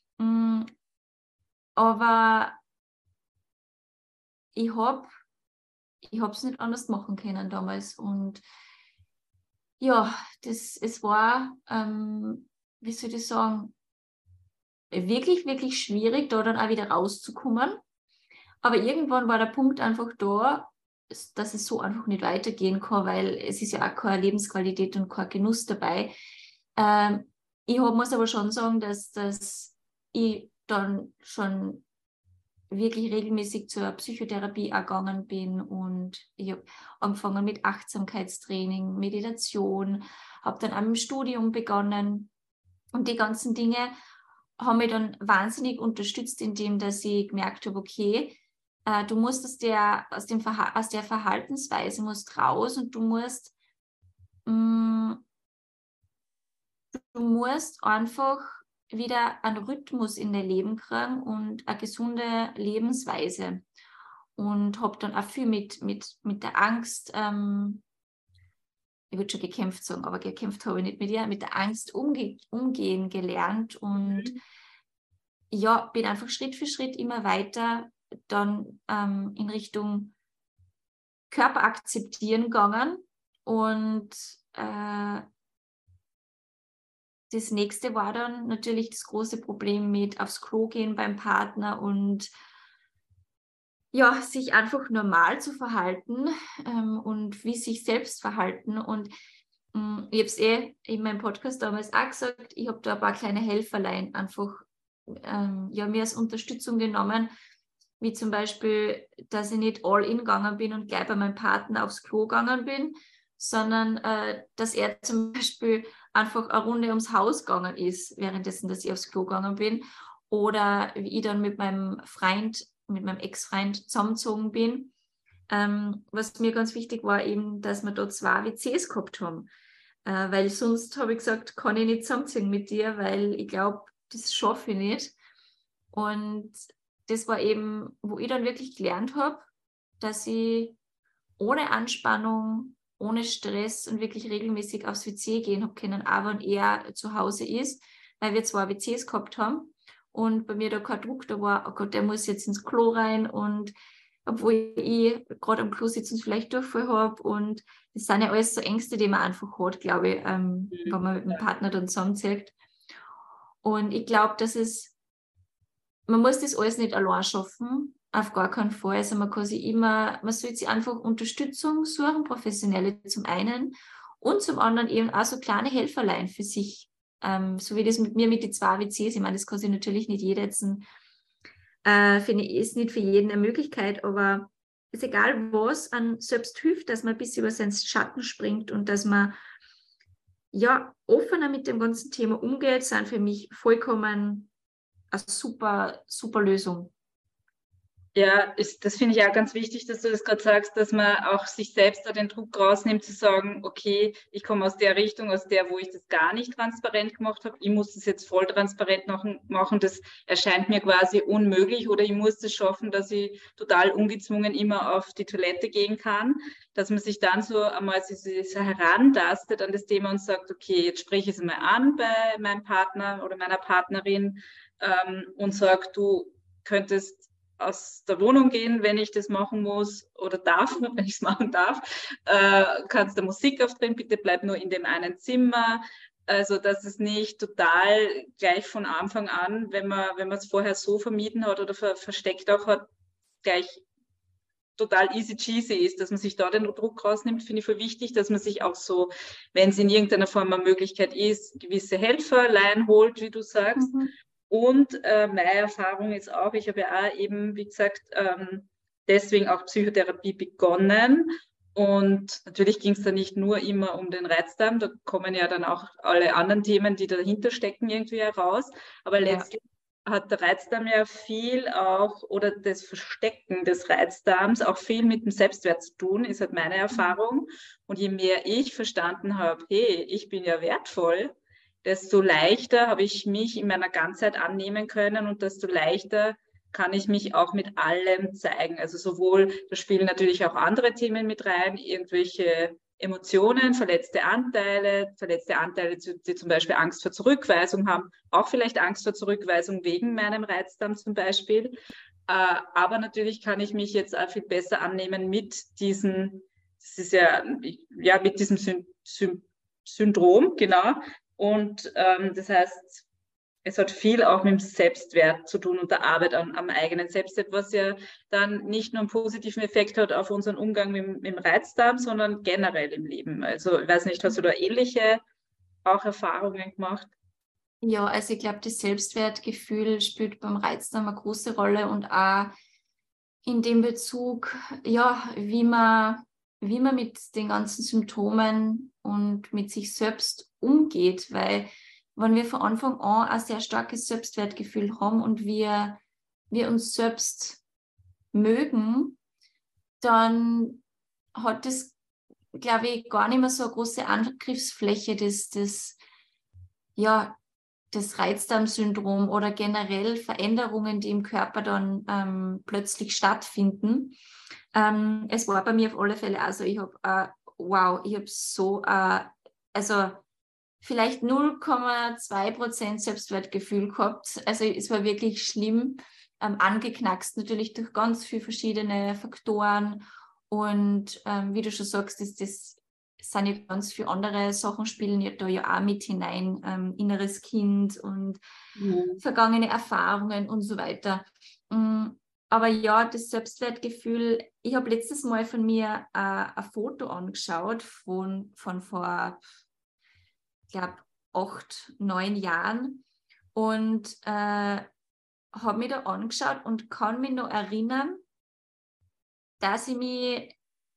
B: Aber ich habe es nicht anders machen können damals. Und ja, es war, wie soll ich sagen, wirklich, wirklich schwierig, da dann auch wieder rauszukommen. Aber irgendwann war der Punkt einfach da, dass es so einfach nicht weitergehen kann, weil es ist ja auch keine Lebensqualität und kein Genuss dabei. Muss aber schon sagen, dass ich dann schon wirklich regelmäßig zur Psychotherapie gegangen bin und ich habe angefangen mit Achtsamkeitstraining, Meditation, habe dann auch im Studium begonnen und die ganzen Dinge haben mich dann wahnsinnig unterstützt, indem dass ich gemerkt habe, okay, du musst aus der Verhaltensweise musst raus und du musst einfach wieder einen Rhythmus in dein Leben kriegen und eine gesunde Lebensweise. Und habe dann auch viel mit der Angst, ich würde schon gekämpft sagen, aber gekämpft habe ich nicht mit ihr, mit der Angst umgehen gelernt und ja, bin einfach Schritt für Schritt immer weiter dann in Richtung Körper akzeptieren gegangen und das nächste war dann natürlich das große Problem mit aufs Klo gehen beim Partner und ja, sich einfach normal zu verhalten und wie sich selbst verhalten. Und ich habe es in meinem Podcast damals auch gesagt, ich habe da ein paar kleine Helferlein einfach mir als Unterstützung genommen, wie zum Beispiel, dass ich nicht all in gegangen bin und gleich bei meinem Partner aufs Klo gegangen bin, sondern dass er zum Beispiel einfach eine Runde ums Haus gegangen ist, währenddessen, dass ich aufs Klo gegangen bin. Oder wie ich dann mit meinem Ex-Freund zusammengezogen bin. Was mir ganz wichtig war, eben, dass wir dort 2 WCs gehabt haben. Weil sonst habe ich gesagt, kann ich nicht zusammenziehen mit dir, weil ich glaube, das schaffe ich nicht. Und das war eben, wo ich dann wirklich gelernt habe, dass ich ohne Anspannung, ohne Stress und wirklich regelmäßig aufs WC gehen habe können, auch wenn er zu Hause ist, weil wir 2 WCs gehabt haben und bei mir da kein Druck da war, oh Gott, der muss jetzt ins Klo rein und obwohl ich gerade am Klo sitze und vielleicht Durchfall habe und das sind ja alles so Ängste, die man einfach hat, glaube ich, wenn man mit dem Partner dann zusammenzieht. Und ich glaube, man muss das alles nicht allein schaffen, auf gar keinen Fall. Also man sollte sich einfach Unterstützung suchen, professionelle zum einen und zum anderen eben auch so kleine Helferlein für sich. So wie das mit mir mit den 2 WCs. Ich meine, das kann sich natürlich nicht jeder jetzt, finde ich, ist nicht für jeden eine Möglichkeit, aber ist egal, was an selbst hilft, dass man ein bisschen über seinen Schatten springt und dass man ja offener mit dem ganzen Thema umgeht, sind für mich vollkommen eine super, super Lösung.
C: Ja, das finde ich auch ganz wichtig, dass du das gerade sagst, dass man auch sich selbst da den Druck rausnimmt, zu sagen, okay, ich komme aus der Richtung, aus der, wo ich das gar nicht transparent gemacht habe. Ich muss das jetzt voll transparent machen. Das erscheint mir quasi unmöglich oder ich muss es schaffen, dass ich total ungezwungen immer auf die Toilette gehen kann. Dass man sich dann so einmal so herantastet an das Thema und sagt, okay, jetzt spreche ich es mal an bei meinem Partner oder meiner Partnerin und sage, du könntest aus der Wohnung gehen, wenn ich das machen muss oder darf, wenn ich es machen darf. Kannst du Musik aufdrehen, bitte bleib nur in dem einen Zimmer. Also, dass es nicht total gleich von Anfang an, wenn man es vorher so vermieden hat oder versteckt auch hat, gleich total easy cheesy ist, dass man sich da den Druck rausnimmt, finde ich voll wichtig, dass man sich auch so, wenn es in irgendeiner Form eine Möglichkeit ist, gewisse Helferlein holt, wie du sagst. Und meine Erfahrung ist auch, ich habe ja auch eben, wie gesagt, deswegen auch Psychotherapie begonnen. Und natürlich ging es da nicht nur immer um den Reizdarm, da kommen ja dann auch alle anderen Themen, die dahinter stecken, irgendwie heraus. Aber letztlich hat der Reizdarm ja viel auch, oder das Verstecken des Reizdarms auch viel mit dem Selbstwert zu tun, ist halt meine Erfahrung. Und je mehr ich verstanden habe, hey, ich bin ja wertvoll, desto leichter habe ich mich in meiner Ganzheit annehmen können und desto leichter kann ich mich auch mit allem zeigen. Also sowohl, da spielen natürlich auch andere Themen mit rein, irgendwelche Emotionen, verletzte Anteile, die zum Beispiel Angst vor Zurückweisung haben, auch vielleicht Angst vor Zurückweisung wegen meinem Reizdarm zum Beispiel. Aber natürlich kann ich mich jetzt auch viel besser annehmen mit diesem, mit diesem Syndrom, genau. Und das heißt, es hat viel auch mit dem Selbstwert zu tun und der Arbeit am eigenen Selbstwert, was ja dann nicht nur einen positiven Effekt hat auf unseren Umgang mit dem Reizdarm, sondern generell im Leben. Also ich weiß nicht, hast du da ähnliche auch Erfahrungen gemacht?
B: Ja, also ich glaube, das Selbstwertgefühl spielt beim Reizdarm eine große Rolle und auch in dem Bezug, ja, wie man mit den ganzen Symptomen und mit sich selbst umgeht, weil wenn wir von Anfang an ein sehr starkes Selbstwertgefühl haben und wir uns selbst mögen, dann hat das, glaube ich, gar nicht mehr so eine große Angriffsfläche, das Reizdarmsyndrom oder generell Veränderungen, die im Körper dann plötzlich stattfinden. Es war bei mir auf alle Fälle, also ich habe so, also vielleicht 0,2% Selbstwertgefühl gehabt. Also es war wirklich schlimm, angeknackst natürlich durch ganz viele verschiedene Faktoren. Und wie du schon sagst, das sind ja ganz viele andere Sachen, spielen ja da ja auch mit hinein, inneres Kind und vergangene Erfahrungen und so weiter. Aber ja, das Selbstwertgefühl, ich habe letztes Mal von mir ein Foto angeschaut von vor, ich glaube, 8, 9 Jahren und habe mich da angeschaut und kann mich noch erinnern, dass ich mich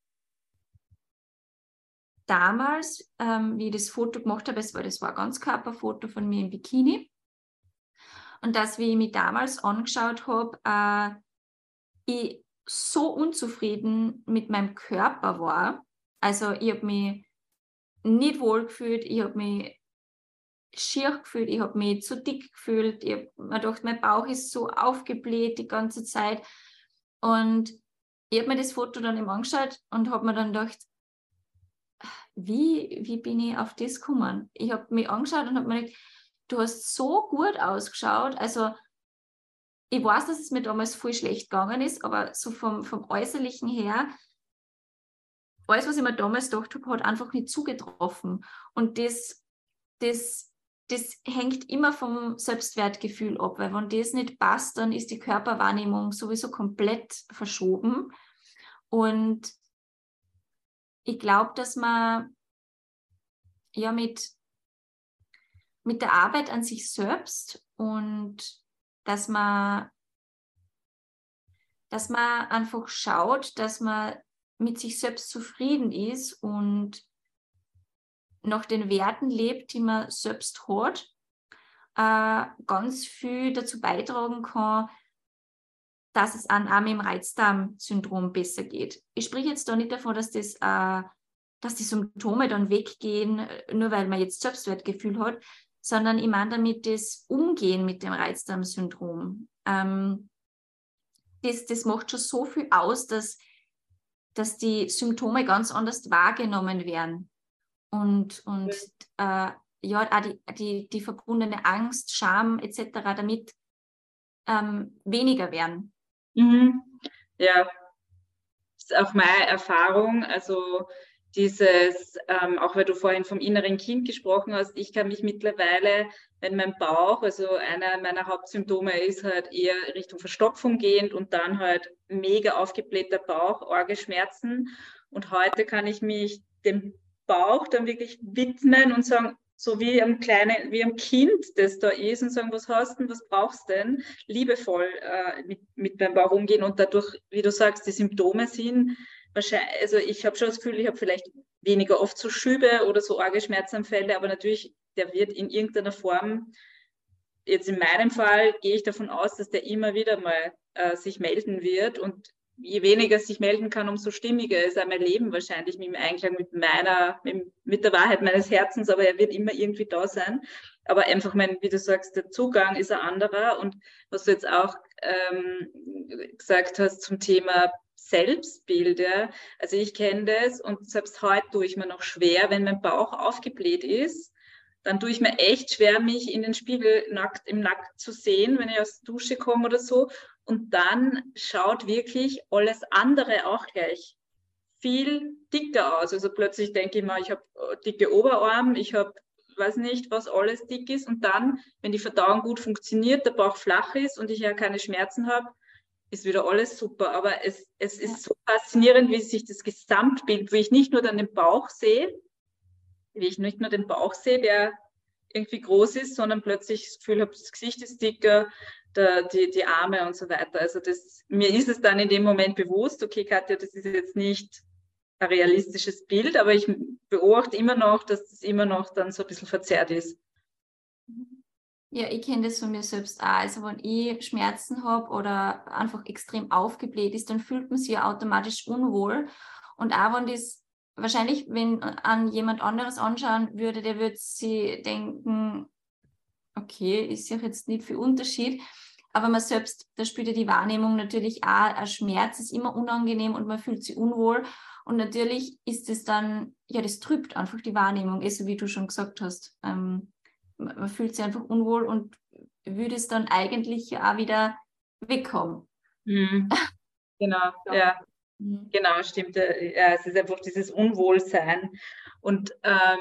B: damals, wie ich das Foto gemacht habe, das war ein Ganzkörperfoto von mir im Bikini, und dass, wie ich mich damals angeschaut habe, ich so unzufrieden mit meinem Körper war. Also ich habe mich nicht wohl gefühlt, ich habe mich schier gefühlt, ich habe mich zu dick gefühlt, ich habe mir gedacht, mein Bauch ist so aufgebläht die ganze Zeit. Und ich habe mir das Foto dann eben angeschaut und habe mir dann gedacht, wie bin ich auf das gekommen? Ich habe mich angeschaut und habe mir gedacht, du hast so gut ausgeschaut. Also ich weiß, dass es mir damals voll schlecht gegangen ist, aber so vom Äußerlichen her, alles, was ich mir damals gedacht habe, hat einfach nicht zugetroffen. Und das hängt immer vom Selbstwertgefühl ab, weil wenn das nicht passt, dann ist die Körperwahrnehmung sowieso komplett verschoben. Und ich glaube, dass man ja mit der Arbeit an sich selbst und dass man einfach schaut, dass man mit sich selbst zufrieden ist und nach den Werten lebt, die man selbst hat, ganz viel dazu beitragen kann, dass es einem auch mit dem Reizdarmsyndrom besser geht. Ich spreche jetzt da nicht davon, dass die Symptome dann weggehen, nur weil man jetzt Selbstwertgefühl hat, sondern ich meine damit das Umgehen mit dem Reizdarmsyndrom. Das macht schon so viel aus, dass die Symptome ganz anders wahrgenommen werden. Und auch die verbundene Angst, Scham etc. damit weniger werden.
C: Mhm. Ja, das ist auch meine Erfahrung. Also auch weil du vorhin vom inneren Kind gesprochen hast, ich kann mich mittlerweile, wenn mein Bauch, also einer meiner Hauptsymptome ist halt eher Richtung Verstopfung gehend und dann halt mega aufgeblähter Bauch, arge Schmerzen. Und heute kann ich mich dem Bauch dann wirklich widmen und sagen, so wie am Kind, das da ist, und sagen, was hast du denn, was brauchst du denn? Liebevoll mit meinem Bauch umgehen und dadurch, wie du sagst, die Symptome sind wahrscheinlich, also ich habe schon das Gefühl, ich habe vielleicht weniger oft so Schübe oder so arge Schmerzanfälle, aber natürlich, der wird in irgendeiner Form, jetzt in meinem Fall gehe ich davon aus, dass der immer wieder mal sich melden wird, und je weniger es sich melden kann, umso stimmiger ist mein Leben wahrscheinlich im Einklang mit der Wahrheit meines Herzens, aber er wird immer irgendwie da sein. Aber einfach, wie du sagst, der Zugang ist ein anderer, und was du jetzt auch gesagt hast zum Thema Selbstbild. Ja. Also ich kenne das und selbst heute tue ich mir noch schwer, wenn mein Bauch aufgebläht ist, dann tue ich mir echt schwer, mich in den Spiegel im Nackt zu sehen, wenn ich aus der Dusche komme oder so. Und dann schaut wirklich alles andere auch gleich viel dicker aus. Also plötzlich denke ich mal, ich habe dicke Oberarme, ich habe, weiß nicht, was alles dick ist. Und dann, wenn die Verdauung gut funktioniert, der Bauch flach ist und ich ja keine Schmerzen habe, ist wieder alles super. Aber es ist so faszinierend, wie sich das Gesamtbild, wie ich nicht nur dann den Bauch sehe, wie ich nicht nur den Bauch sehe, der irgendwie groß ist, sondern plötzlich das Gefühl habe, das Gesicht ist dicker, die Arme und so weiter. Also mir ist es dann in dem Moment bewusst, okay, Katja, das ist jetzt nicht ein realistisches Bild, aber ich beobachte immer noch, dass das immer noch dann so ein bisschen verzerrt ist.
B: Ja, ich kenne das von mir selbst auch. Also wenn ich Schmerzen habe oder einfach extrem aufgebläht ist, dann fühlt man sich ja automatisch unwohl. Und auch wenn das wahrscheinlich, wenn an jemand anderes anschauen würde, der würde sich denken, okay, ist ja jetzt nicht viel Unterschied. Aber man selbst, da spielt ja die Wahrnehmung natürlich auch, ein Schmerz ist immer unangenehm und man fühlt sich unwohl. Und natürlich ist es dann, ja, das trübt einfach die Wahrnehmung, so wie du schon gesagt hast. Man fühlt sich einfach unwohl und würde es dann eigentlich auch wieder wegkommen.
C: Mhm. Genau, ja. Genau, stimmt. Ja, es ist einfach dieses Unwohlsein. Und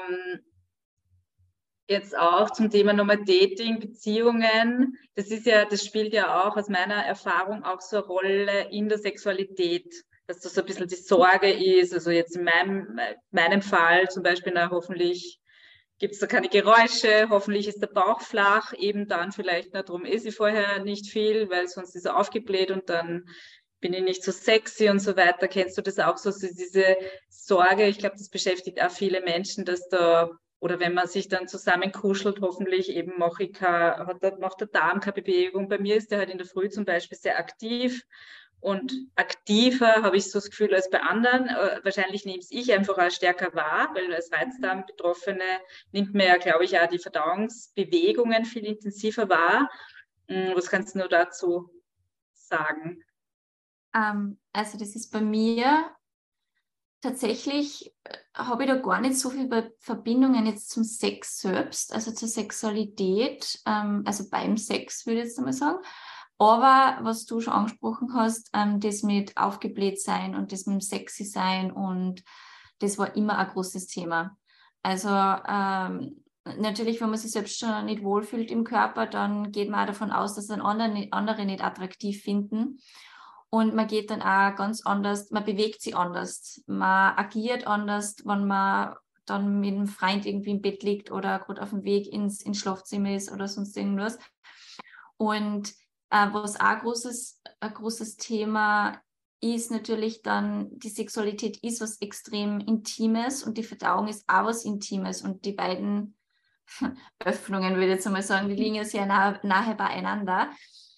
C: jetzt auch zum Thema nochmal Dating, Beziehungen. Das spielt ja auch aus meiner Erfahrung auch so eine Rolle in der Sexualität, dass das so ein bisschen die Sorge ist. Also jetzt in meinem Fall zum Beispiel, hoffentlich gibt es da keine Geräusche, hoffentlich ist der Bauch flach, eben dann vielleicht, darum esse ich vorher nicht viel, weil sonst ist er aufgebläht und dann bin ich nicht so sexy und so weiter. Kennst du das auch so diese Sorge? Ich glaube, das beschäftigt auch viele Menschen, dass da, oder wenn man sich dann zusammenkuschelt, hoffentlich eben macht der Darm keine Bewegung. Bei mir ist der halt in der Früh zum Beispiel sehr aktiv und aktiver, habe ich so das Gefühl, als bei anderen. Wahrscheinlich nehme ich einfach auch stärker wahr, weil als Reizdarm-Betroffene nimmt man ja, glaube ich, auch die Verdauungsbewegungen viel intensiver wahr. Was kannst du nur dazu sagen?
B: Also das ist bei mir tatsächlich, habe ich da gar nicht so viele Verbindungen jetzt zum Sex selbst, also zur Sexualität, also beim Sex würde ich jetzt einmal sagen. Aber was du schon angesprochen hast, das mit aufgebläht sein und das mit sexy sein, und das war immer ein großes Thema. Also natürlich, wenn man sich selbst schon nicht wohlfühlt im Körper, dann geht man auch davon aus, dass andere nicht attraktiv finden. Und man geht dann auch ganz anders, man bewegt sich anders, man agiert anders, wenn man dann mit einem Freund irgendwie im Bett liegt oder gerade auf dem Weg ins Schlafzimmer ist oder sonst irgendwas. Und was auch ein großes Thema ist, natürlich dann, die Sexualität ist was extrem Intimes und die Verdauung ist auch was Intimes, und die beiden Öffnungen, würde ich jetzt einmal sagen, die liegen ja sehr nahe beieinander.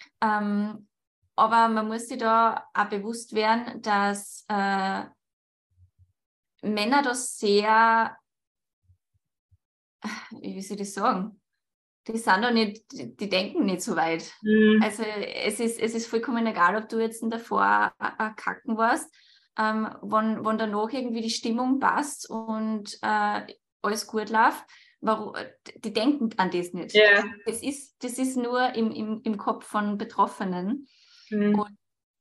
B: Aber man muss sich da auch bewusst werden, dass Männer das sehr, wie soll ich sagen, die sind da nicht, die denken nicht so weit. Also es ist vollkommen egal, ob du jetzt davor kacken warst, wenn danach irgendwie die Stimmung passt und alles gut läuft, die denken an das nicht.
C: Yeah.
B: Das ist nur im Kopf von Betroffenen. Und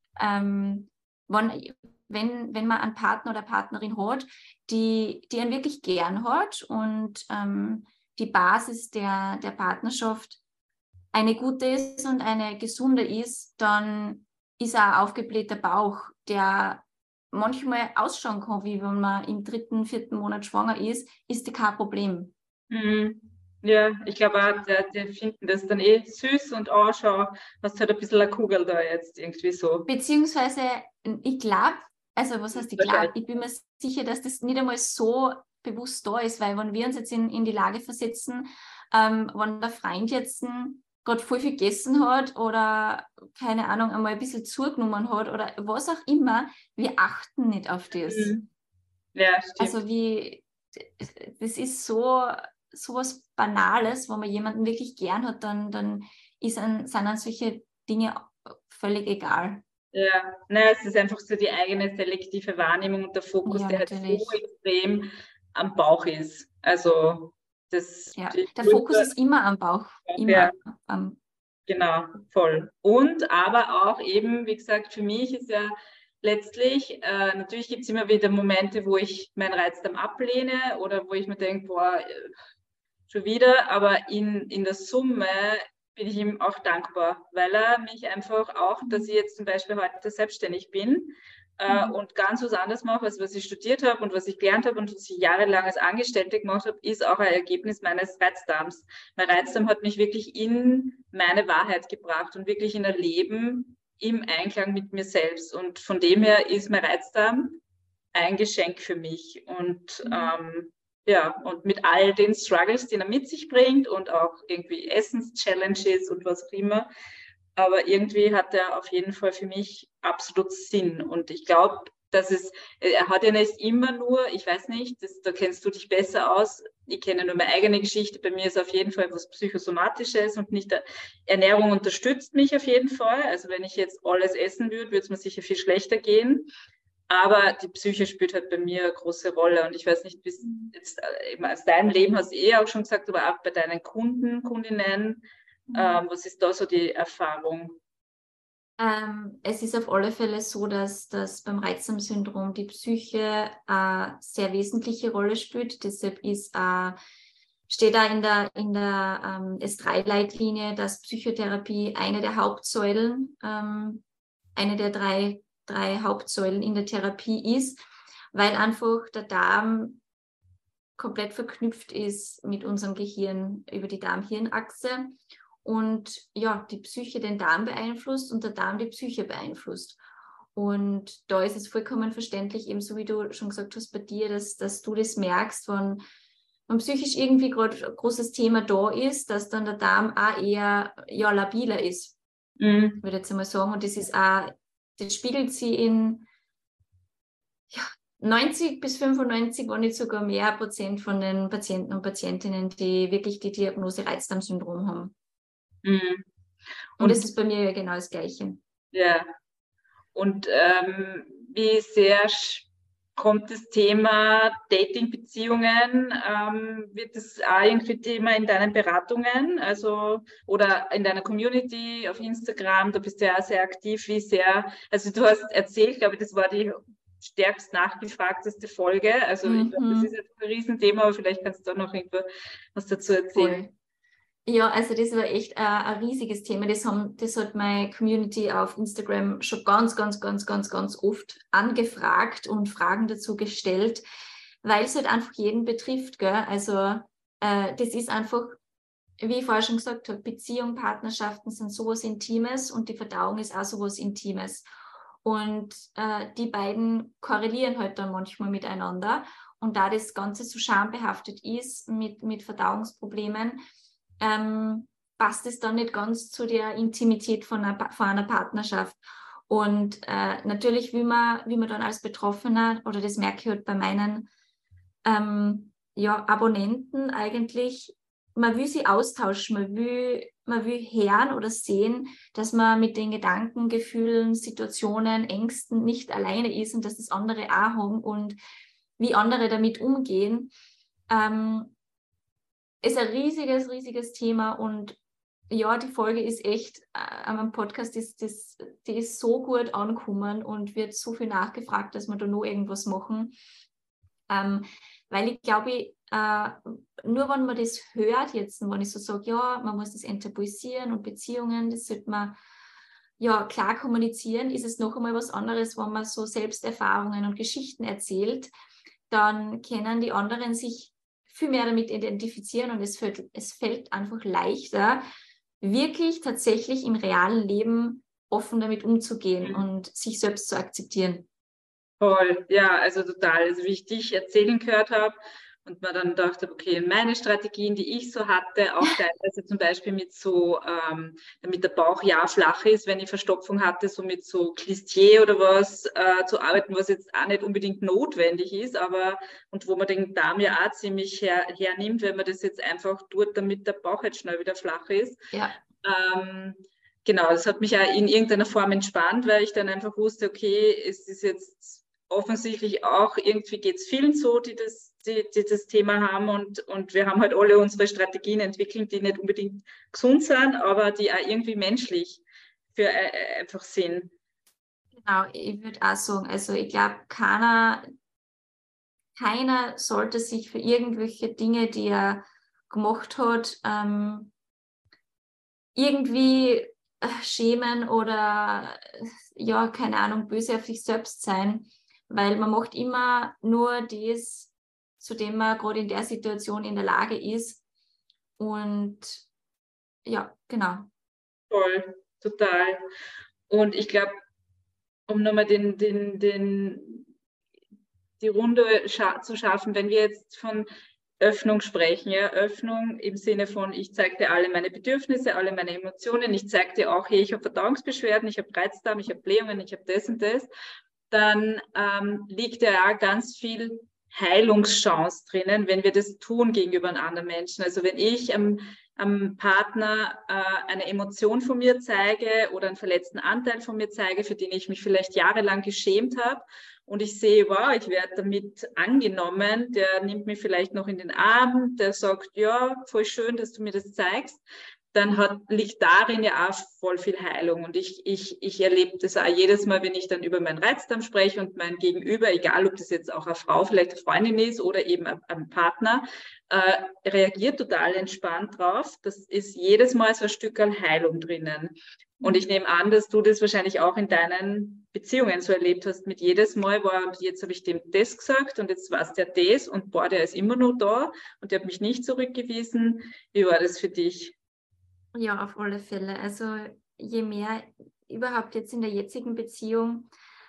B: wenn man einen Partner oder Partnerin hat, die einen wirklich gern hat und die Basis der Partnerschaft eine gute ist und eine gesunde ist, dann ist auch ein aufgeblähter Bauch, der manchmal ausschauen kann, wie wenn man im 3., 4. Monat schwanger ist kein Problem.
C: Ja, ich glaube auch, die finden das dann süß und schau, hast halt ein bisschen eine Kugel da jetzt irgendwie so.
B: Beziehungsweise, ich glaube, also was heißt ich glaube, ich bin mir sicher, dass das nicht einmal so bewusst da ist, weil wenn wir uns jetzt in die Lage versetzen, wenn der Freund jetzt gerade voll viel gegessen hat oder, keine Ahnung, einmal ein bisschen zugenommen hat oder was auch immer, wir achten nicht auf das.
C: Ja, stimmt.
B: Also das ist so was Banales, wenn man jemanden wirklich gern hat, dann sind dann solche Dinge völlig egal.
C: Ja, naja, es ist einfach so die eigene selektive Wahrnehmung und der Fokus,
B: Ja,
C: der halt so
B: natürlich.
C: extrem am Bauch ist. Also das
B: Ja,
C: ich
B: der Fokus
C: spüre
B: ist immer am Bauch,
C: auch, ja,
B: immer am.
C: genau, voll. Und aber auch eben, wie gesagt, für mich ist ja letztlich, natürlich gibt es immer wieder Momente, wo ich meinen Reizdarm ablehne oder wo ich mir denke, boah, schon wieder, aber in der Summe bin ich ihm auch dankbar, weil er mich einfach auch, dass ich jetzt zum Beispiel heute selbstständig bin
B: Mhm.
C: und ganz was anderes mache, als was ich studiert habe und was ich gelernt habe und was ich jahrelang als Angestellte gemacht habe, ist auch ein Ergebnis meines Reizdarms. Mein Reizdarm hat mich wirklich in meine Wahrheit gebracht und wirklich in ein Leben im Einklang mit mir selbst. Und von dem her ist mein Reizdarm ein Geschenk für mich. Und
B: Mhm.
C: ja, und mit all den Struggles, die er mit sich bringt und auch irgendwie Essens-Challenges und was auch immer. Aber irgendwie hat er auf jeden Fall für mich absolut Sinn. Und ich glaube, er hat ja nicht immer nur, ich weiß nicht, da kennst du dich besser aus. Ich kenne nur meine eigene Geschichte. Bei mir ist auf jeden Fall was Psychosomatisches und nicht Ernährung unterstützt mich auf jeden Fall. Also wenn ich jetzt alles essen würde, würde es mir sicher viel schlechter gehen. Aber die Psyche spielt halt bei mir eine große Rolle. Und ich weiß nicht, bis jetzt eben aus deinem Leben hast du auch schon gesagt, aber auch bei deinen Kunden, Kundinnen,
B: Mhm.
C: was ist da so die Erfahrung?
B: Es ist auf alle Fälle so, dass beim Reizdarmsyndrom die Psyche eine sehr wesentliche Rolle spielt. Deshalb steht da in der S3-Leitlinie, dass Psychotherapie eine der Hauptsäulen, eine der drei Hauptsäulen in der Therapie ist, weil einfach der Darm komplett verknüpft ist mit unserem Gehirn über die Darm-Hirn-Achse und ja, die Psyche den Darm beeinflusst und der Darm die Psyche beeinflusst. Und da ist es vollkommen verständlich, ebenso wie du schon gesagt hast bei dir, dass du das merkst, wenn psychisch irgendwie gerade ein großes Thema da ist, dass dann der Darm auch eher ja, labiler ist,
C: Mhm.
B: würde ich jetzt einmal sagen. Und das ist auch, das spiegelt sie in ja, 90 bis 95, wenn nicht sogar mehr Prozent von den Patienten und Patientinnen, die wirklich die Diagnose Reizdarmsyndrom haben.
C: Mhm.
B: Und es
C: Und
B: ist bei mir ja genau das Gleiche.
C: ja, und wie sehr kommt das Thema Dating-Beziehungen, wird das auch irgendwie Thema in deinen Beratungen, also oder in deiner Community auf Instagram, da bist du ja auch sehr aktiv, wie sehr, also du hast erzählt, glaube ich, das war die stärkst nachgefragteste Folge, also ich glaube, das ist
B: Mhm,
C: jetzt ein Riesenthema, aber vielleicht kannst du da noch irgendwo was dazu erzählen.
B: voll. Ja, also das war echt ein riesiges Thema. Das hat meine Community auf Instagram schon ganz oft angefragt und Fragen dazu gestellt, weil es halt einfach jeden betrifft, gell? Also das ist einfach, wie ich vorher schon gesagt habe, Beziehung, Partnerschaften sind sowas Intimes und die Verdauung ist auch sowas Intimes. Und die beiden korrelieren halt dann manchmal miteinander. Und da das Ganze so schambehaftet ist mit Verdauungsproblemen, passt es dann nicht ganz zu der Intimität von einer Partnerschaft. Und natürlich wie man dann als Betroffener, oder das merke ich halt bei meinen ja, Abonnenten eigentlich, man will sie austauschen, man will hören oder sehen, dass man mit den Gedanken, Gefühlen, Situationen, Ängsten nicht alleine ist und dass das andere auch haben und wie andere damit umgehen. Ist ein riesiges Thema und ja, die Folge ist echt, am Podcast die ist so gut angekommen und wird so viel nachgefragt, dass wir da noch irgendwas machen. Weil ich glaube, nur wenn man das hört jetzt, wenn ich so sage, ja, man muss das enttabuisieren und Beziehungen, das sollte man ja klar kommunizieren, ist es noch einmal was anderes, wenn man so Selbsterfahrungen und Geschichten erzählt, dann können die anderen sich viel mehr damit identifizieren und es fällt einfach leichter, wirklich tatsächlich im realen Leben offen damit umzugehen und sich selbst zu akzeptieren.
C: Voll, ja, also total. Also wie ich dich erzählen gehört habe und man dann dachte, okay, meine Strategien, die ich so hatte, auch teilweise zum Beispiel mit so, damit der Bauch ja flach ist, wenn ich Verstopfung hatte, so mit so Klistier oder was zu arbeiten, was jetzt auch nicht unbedingt notwendig ist, aber und wo man den Darm ja auch ziemlich hernimmt, wenn man das jetzt einfach tut, damit der Bauch jetzt schnell wieder flach ist.
B: Ja.
C: Ähm, genau, das hat mich auch in irgendeiner Form entspannt, weil ich dann einfach wusste, okay, es ist jetzt offensichtlich auch, irgendwie geht es vielen so, die das Thema haben und wir haben halt alle unsere Strategien entwickelt, die nicht unbedingt gesund sind, aber die auch irgendwie menschlich für einfach sind.
B: Genau, ich würde auch sagen, also ich glaube, keiner sollte sich für irgendwelche Dinge, die er gemacht hat, irgendwie schämen oder ja, keine Ahnung, böse auf sich selbst sein, weil man macht immer nur das, zu dem man gerade in der Situation in der Lage ist. Und ja, genau.
C: Voll, total. Und ich glaube, um nochmal die Runde zu schaffen, wenn wir jetzt von Öffnung sprechen, ja, Öffnung im Sinne von, ich zeige dir alle meine Bedürfnisse, alle meine Emotionen, ich zeige dir auch, hey, ich habe Verdauungsbeschwerden, ich habe Reizdarm, ich habe Blähungen, ich habe das und das, dann liegt ja auch ganz viel Heilungschance drinnen, wenn wir das tun gegenüber einem anderen Menschen. Also wenn ich am Partner eine Emotion von mir zeige oder einen verletzten Anteil von mir zeige, für den ich mich vielleicht jahrelang geschämt habe, und ich sehe, wow, ich werde damit angenommen, der nimmt mich vielleicht noch in den Arm, der sagt, ja, voll schön, dass du mir das zeigst, dann liegt darin ja auch voll viel Heilung. Und ich erlebe das auch jedes Mal, wenn ich dann über meinen Reizdarm spreche und mein Gegenüber, egal ob das jetzt auch eine Frau, vielleicht eine Freundin ist oder eben ein Partner, reagiert total entspannt drauf. Das ist jedes Mal so ein Stück Heilung drinnen. Und ich nehme an, dass du das wahrscheinlich auch in deinen Beziehungen so erlebt hast, mit jedes Mal war, jetzt habe ich dem das gesagt und jetzt war es der das und boah, der ist immer noch da und der hat mich nicht zurückgewiesen. Wie war das für dich?
B: Ja, auf alle Fälle. Also je mehr überhaupt jetzt in der jetzigen Beziehung,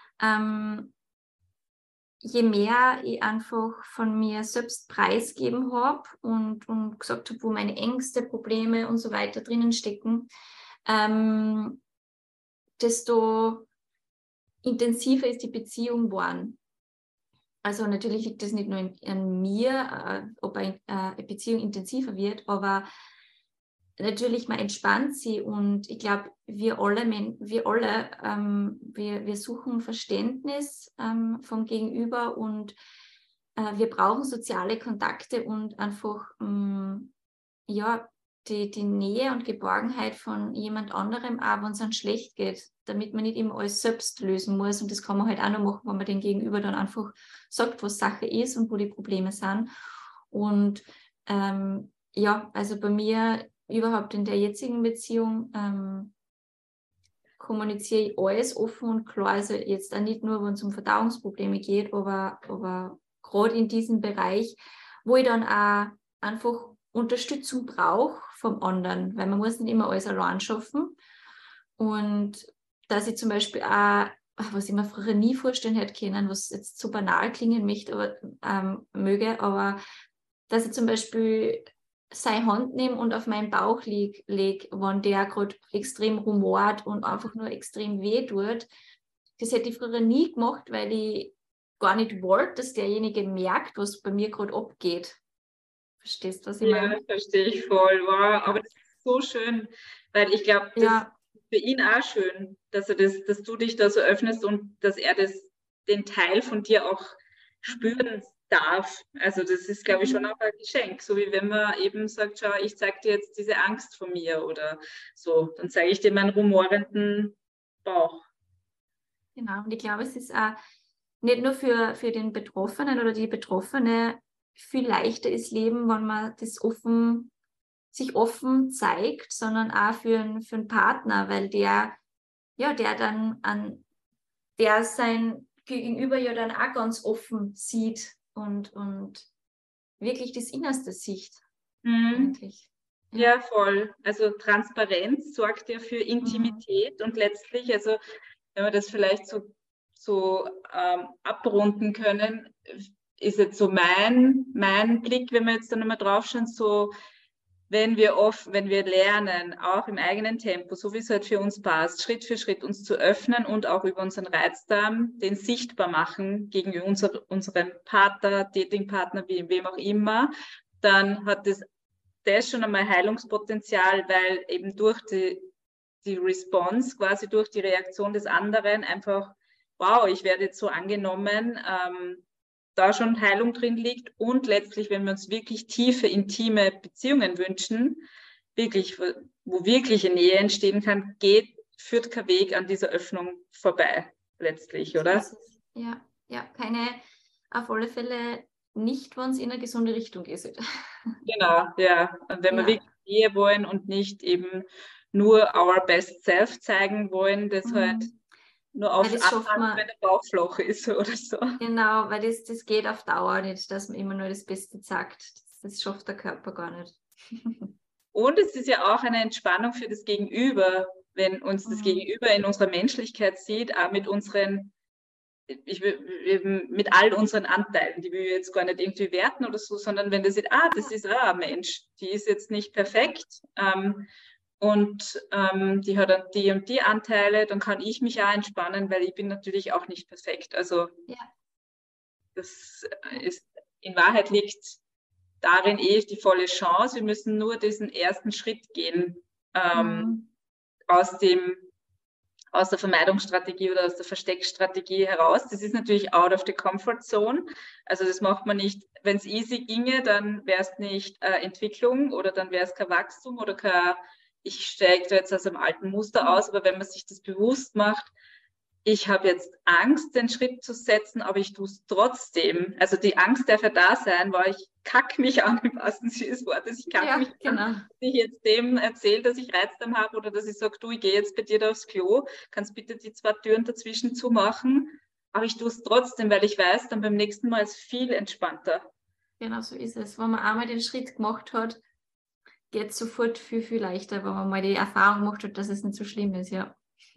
B: je mehr ich einfach von mir selbst preisgeben habe und gesagt habe, wo meine Ängste, Probleme und so weiter drinnen stecken, desto intensiver ist die Beziehung geworden. Also natürlich liegt das nicht nur an mir, ob eine Beziehung intensiver wird, aber natürlich, man entspannt sie und ich glaube, wir suchen Verständnis vom Gegenüber und wir brauchen soziale Kontakte und einfach ja, die Nähe und Geborgenheit von jemand anderem, auch wenn es dann schlecht geht, damit man nicht immer alles selbst lösen muss. Und das kann man halt auch noch machen, wenn man den Gegenüber dann einfach sagt, was Sache ist und wo die Probleme sind. Und ja, also bei mir überhaupt in der jetzigen Beziehung kommuniziere ich alles offen und klar. Also jetzt auch nicht nur, wenn es um Verdauungsprobleme geht, aber gerade in diesem Bereich, wo ich dann auch einfach Unterstützung brauche vom anderen, weil man muss nicht immer alles allein schaffen. Und dass ich zum Beispiel auch, was ich mir früher nie vorstellen hätte können, was jetzt so banal klingen möge, aber dass ich zum Beispiel seine Hand nehme und auf meinen Bauch leg, wenn der gerade extrem rumort und einfach nur extrem weh tut. Das hätte ich früher nie gemacht, weil ich gar nicht wollte, dass derjenige merkt, was bei mir gerade abgeht. Verstehst du, was ich meine?
C: Ja, verstehe ich voll. Wow, aber das ist so schön, weil ich glaube, das ist
B: Ja,
C: für ihn auch schön, dass du dich da so öffnest und dass er den Teil von dir auch spüren darf. Also das ist, glaube ich, schon auch ein Geschenk. So wie wenn man eben sagt, schau, ich zeige dir jetzt diese Angst von mir oder so, dann zeige ich dir meinen rumorenden Bauch.
B: genau. Und ich glaube, es ist auch nicht nur für den Betroffenen oder die Betroffene viel leichter ist Leben, wenn man sich offen zeigt, sondern auch für einen Partner, weil der sein Gegenüber ja dann auch ganz offen sieht und wirklich das Innerste sieht,
C: Mhm.
B: eigentlich.
C: Ja, voll. Also Transparenz sorgt ja für
B: Mhm.
C: Intimität und letztlich, also wenn wir das vielleicht so abrunden können, ist jetzt so mein Blick, wenn wir jetzt da nochmal draufschauen, so wenn wir lernen, auch im eigenen Tempo, so wie es halt für uns passt, Schritt für Schritt uns zu öffnen und auch über unseren Reizdarm den sichtbar machen gegenüber unserem Partner, Datingpartner, wem auch immer, dann hat das schon einmal Heilungspotenzial, weil eben durch die Response quasi durch die Reaktion des anderen einfach, wow, ich werde jetzt so angenommen, da schon Heilung drin liegt. Und letztlich, wenn wir uns wirklich tiefe, intime Beziehungen wünschen, wirklich, wo wirkliche Nähe entstehen kann, führt kein Weg an dieser Öffnung vorbei, letztlich, oder?
B: Ja, ja, auf alle Fälle nicht, wenn es in eine gesunde Richtung geht.
C: Genau, ja. Und wenn wir wirklich Nähe wollen und nicht eben nur our best self zeigen wollen, das halt nur auf Anfang, wenn der Bauchfloch ist oder so.
B: Genau, weil das geht auf Dauer nicht, dass man immer nur das Beste sagt. Das schafft der Körper gar nicht.
C: Und es ist ja auch eine Entspannung für das Gegenüber, wenn uns das Gegenüber in unserer Menschlichkeit sieht, auch mit mit all unseren Anteilen, die wir jetzt gar nicht irgendwie werten oder so, sondern wenn der sieht, das ist ein Mensch, die ist jetzt nicht perfekt die hat dann die und die Anteile, dann kann ich mich auch entspannen, weil ich bin natürlich auch nicht perfekt. Also das ist, in Wahrheit liegt darin die volle Chance. Wir müssen nur diesen ersten Schritt gehen aus der Vermeidungsstrategie oder aus der Versteckstrategie heraus. Das ist natürlich out of the comfort zone. Also das macht man nicht, wenn es easy ginge, dann wäre es nicht Entwicklung oder dann wäre es kein Wachstum oder ich steige da jetzt aus einem alten Muster aus. Aber wenn man sich das bewusst macht, ich habe jetzt Angst, den Schritt zu setzen, aber ich tue es trotzdem. Also die Angst darf ja da sein, weil ich kacke mich an im wahrsten Sinne des Wortes. Ich kacke mich an, dass ich jetzt dem erzähle, dass ich Reizdarm habe oder dass ich sage, du, ich gehe jetzt bei dir da aufs Klo, kannst bitte die 2 Türen dazwischen zumachen. Aber ich tue es trotzdem, weil ich weiß, dann beim nächsten Mal ist es viel entspannter.
B: Genau, so ist es. Wenn man einmal den Schritt gemacht hat, geht es sofort viel, viel leichter, wenn man mal die Erfahrung gemacht hat, dass es nicht so schlimm ist, ja.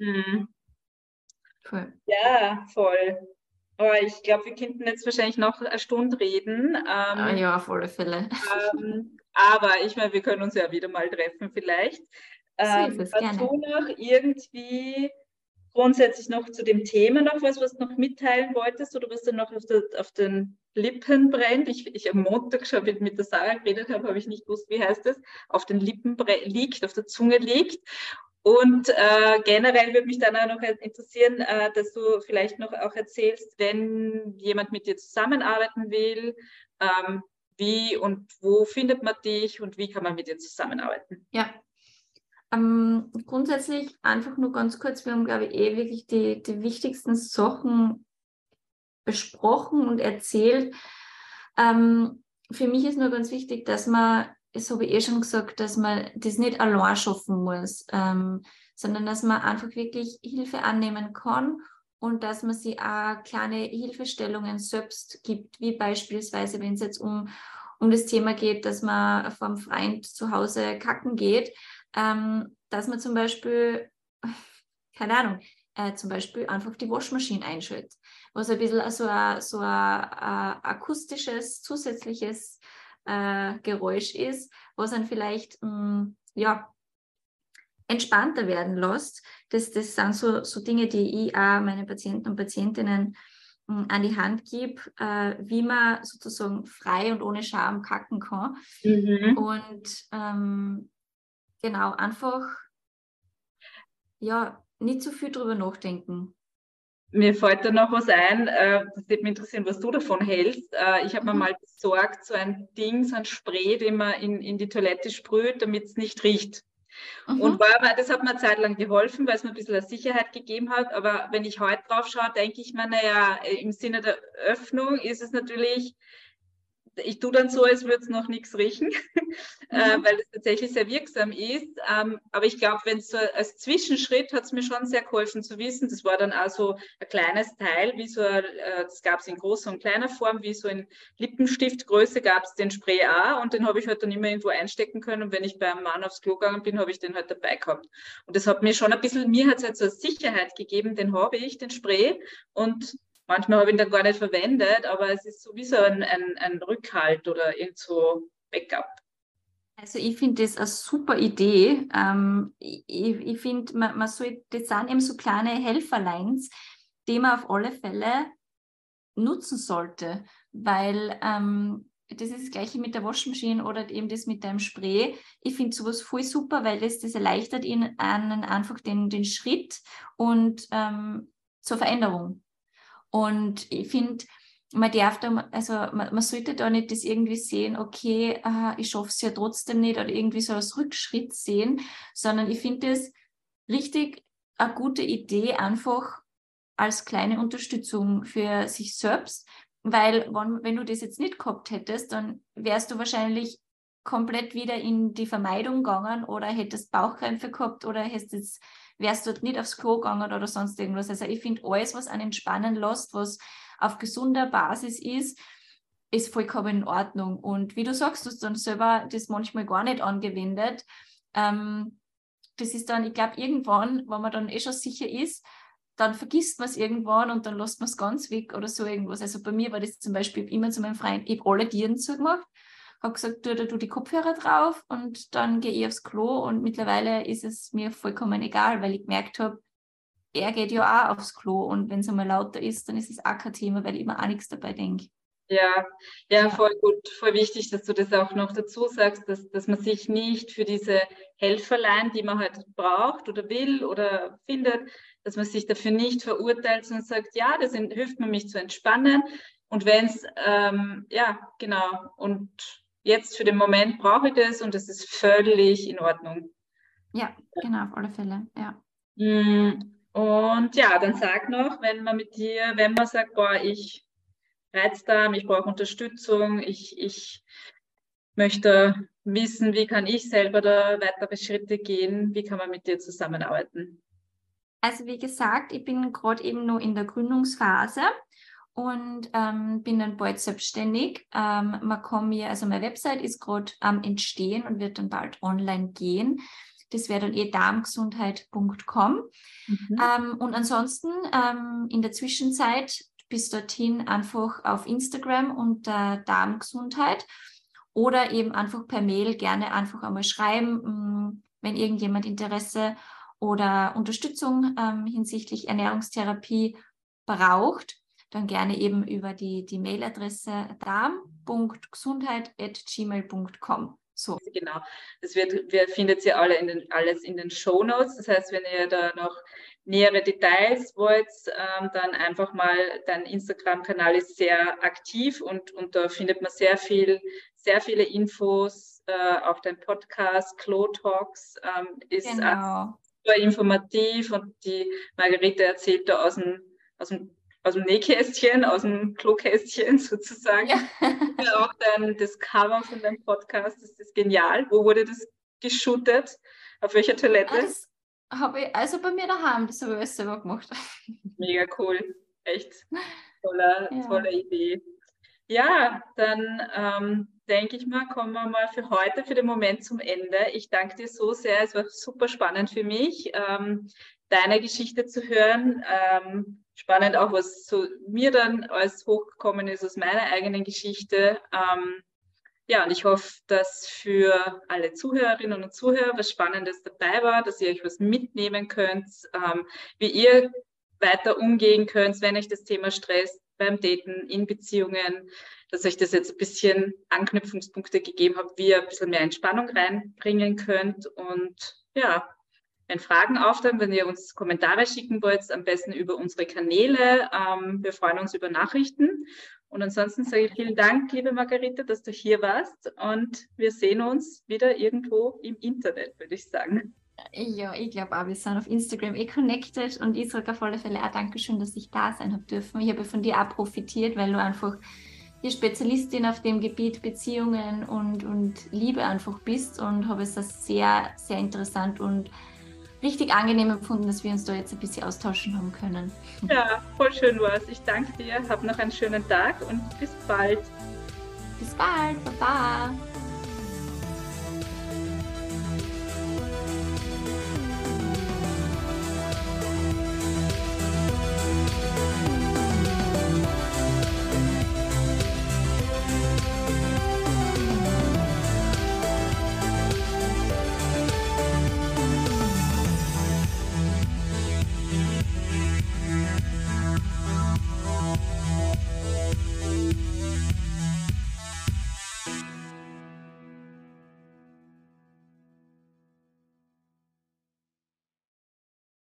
C: Cool. Ja, voll. Aber ich glaube, wir könnten jetzt wahrscheinlich noch eine Stunde reden.
B: Ja, auf alle Fälle.
C: Aber ich meine, wir können uns ja wieder mal treffen vielleicht. Hast du noch irgendwie grundsätzlich noch zu dem Thema noch was du noch mitteilen wolltest oder was dann noch auf den Lippen brennt? Ich am Montag schon mit der Sarah geredet habe ich nicht gewusst, wie heißt das? Auf den Lippen liegt, auf der Zunge liegt. Und generell würde mich dann auch noch interessieren, dass du vielleicht noch auch erzählst, wenn jemand mit dir zusammenarbeiten will, wie und wo findet man dich und wie kann man mit dir zusammenarbeiten?
B: Ja, grundsätzlich einfach nur ganz kurz, wir haben, glaube ich, wirklich die wichtigsten Sachen besprochen und erzählt. Für mich ist nur ganz wichtig, dass man, das habe ich schon gesagt, dass man das nicht allein schaffen muss, sondern dass man einfach wirklich Hilfe annehmen kann und dass man sich auch kleine Hilfestellungen selbst gibt, wie beispielsweise, wenn es jetzt um das Thema geht, dass man vom Freund zu Hause kacken geht, dass man zum Beispiel, keine Ahnung, zum Beispiel einfach die Waschmaschine einschaltet, was ein bisschen so ein akustisches, zusätzliches Geräusch ist, was dann vielleicht entspannter werden lässt. Das sind so Dinge, die ich auch meinen Patienten und Patientinnen an die Hand gebe, wie man sozusagen frei und ohne Scham kacken kann. Und genau, einfach nicht zu viel drüber nachdenken.
C: Mir fällt da noch was ein, das würde mich interessieren, was du davon hältst. Ich habe mir mal besorgt, so ein Ding, so ein Spray, den man in die Toilette sprüht, damit es nicht riecht. Und das hat mir eine Zeit lang geholfen, weil es mir ein bisschen Sicherheit gegeben hat. Aber wenn ich heute drauf schaue, denke ich mir, naja, im Sinne der Öffnung ist es natürlich, ich tue dann so, als würde es noch nichts riechen, weil es tatsächlich sehr wirksam ist. Aber ich glaube, wenn es so als Zwischenschritt hat es mir schon sehr geholfen zu wissen. Das war dann auch so ein kleines Teil, wie so, das gab es in großer und kleiner Form, wie so in Lippenstiftgröße gab es den Spray auch und den habe ich halt dann immer irgendwo einstecken können. Und wenn ich beim Mann aufs Klo gegangen bin, habe ich den halt dabei gehabt. Und das hat mir schon ein bisschen, mir hat es halt so eine Sicherheit gegeben, den habe ich, den Spray. Und manchmal habe ich ihn dann gar nicht verwendet, aber es ist sowieso ein Rückhalt oder irgend so Backup.
B: Also ich finde das eine super Idee. Ich finde, man soll, das sind eben so kleine Helferleins, die man auf alle Fälle nutzen sollte, weil das ist das Gleiche mit der Waschmaschine oder eben das mit deinem Spray. Ich finde sowas voll super, weil das erleichtert ihnen einfach den Schritt und zur Veränderung. Und ich finde, man darf da, also man sollte da nicht das irgendwie sehen, okay, ich schaffe es ja trotzdem nicht oder irgendwie so als Rückschritt sehen, sondern ich finde das richtig eine gute Idee, einfach als kleine Unterstützung für sich selbst, weil wenn du das jetzt nicht gehabt hättest, dann wärst du wahrscheinlich komplett wieder in die Vermeidung gegangen oder hättest Bauchkrämpfe gehabt oder wärst dort nicht aufs Klo gegangen oder sonst irgendwas. Also ich finde, alles, was einen entspannen lässt, was auf gesunder Basis ist vollkommen in Ordnung. Und wie du sagst, du hast dann selber das manchmal gar nicht angewendet. Das ist dann, ich glaube, irgendwann, wenn man dann schon sicher ist, dann vergisst man es irgendwann und dann lässt man es ganz weg oder so irgendwas. Also bei mir war das zum Beispiel immer zu meinem Freund, ich habe alle Tieren zugemacht, habe gesagt, tu die Kopfhörer drauf und dann gehe ich aufs Klo und mittlerweile ist es mir vollkommen egal, weil ich gemerkt habe, er geht ja auch aufs Klo und wenn es einmal lauter ist, dann ist es auch kein Thema, weil ich mir auch nichts dabei denke.
C: Ja, voll gut, voll wichtig, dass du das auch noch dazu sagst, dass man sich nicht für diese Helferlein, die man halt braucht oder will oder findet, dass man sich dafür nicht verurteilt, sondern sagt, ja, das hilft mir, mich zu entspannen. Und wenn es, genau, und jetzt für den Moment brauche ich das und das ist völlig in Ordnung.
B: Ja, genau, auf alle Fälle, ja.
C: Und ja, dann sag noch, wenn man sagt, boah, ich Reizdarm, ich brauche Unterstützung, ich möchte wissen, wie kann ich selber da weitere Schritte gehen, wie kann man mit dir zusammenarbeiten?
B: Also wie gesagt, ich bin gerade eben noch in der Gründungsphase und bin dann bald selbstständig. Meine Website ist gerade am Entstehen und wird dann bald online gehen. Das wäre dann darmgesundheit.com. Und ansonsten in der Zwischenzeit bis dorthin einfach auf Instagram unter Darmgesundheit oder eben einfach per Mail gerne einfach einmal schreiben, wenn irgendjemand Interesse oder Unterstützung hinsichtlich Ernährungstherapie braucht, dann gerne eben über die Mailadresse darm.gesundheit@gmail.com. So.
C: Genau, findet ihr alles in den Shownotes. Das heißt, wenn ihr da noch nähere Details wollt, dann einfach mal, dein Instagram-Kanal ist sehr aktiv und da findet man sehr viele Infos. Auch dein Podcast, Klo Talks, ist super informativ und die Margarete erzählt da aus dem Nähkästchen, aus dem Klokästchen sozusagen. Ja. Auch das Cover von deinem Podcast, das ist genial. Wo wurde das geshootet? Auf welcher Toilette?
B: Das habe ich, also bei mir daheim, das habe ich alles selber gemacht.
C: Mega cool, echt tolle Idee. Ja, dann denke ich mal, kommen wir mal für heute, für den Moment zum Ende. Ich danke dir so sehr, es war super spannend für mich, deine Geschichte zu hören. Spannend auch, was zu mir dann alles hochgekommen ist aus meiner eigenen Geschichte. Und ich hoffe, dass für alle Zuhörerinnen und Zuhörer was Spannendes dabei war, dass ihr euch was mitnehmen könnt, wie ihr weiter umgehen könnt, wenn euch das Thema stresst, beim Daten, in Beziehungen, dass euch das jetzt ein bisschen Anknüpfungspunkte gegeben hat, wie ihr ein bisschen mehr Entspannung reinbringen könnt. Und ja, wenn Fragen auftauchen, wenn ihr uns Kommentare schicken wollt, am besten über unsere Kanäle. Wir freuen uns über Nachrichten. Und ansonsten sage ich vielen Dank, liebe Margarete, dass du hier warst. Und wir sehen uns wieder irgendwo im Internet, würde ich sagen.
B: Ja, ich glaube auch, wir sind auf Instagram connected und ich sage auf alle Fälle auch Dankeschön, dass ich da sein habe dürfen. Ich habe von dir auch profitiert, weil du einfach die Spezialistin auf dem Gebiet Beziehungen und Liebe einfach bist und habe es als sehr, sehr interessant und richtig angenehm empfunden, dass wir uns da jetzt ein bisschen austauschen haben können.
C: Ja, voll schön war's. Ich danke dir, hab noch einen schönen Tag und bis bald.
B: Bis bald, Baba.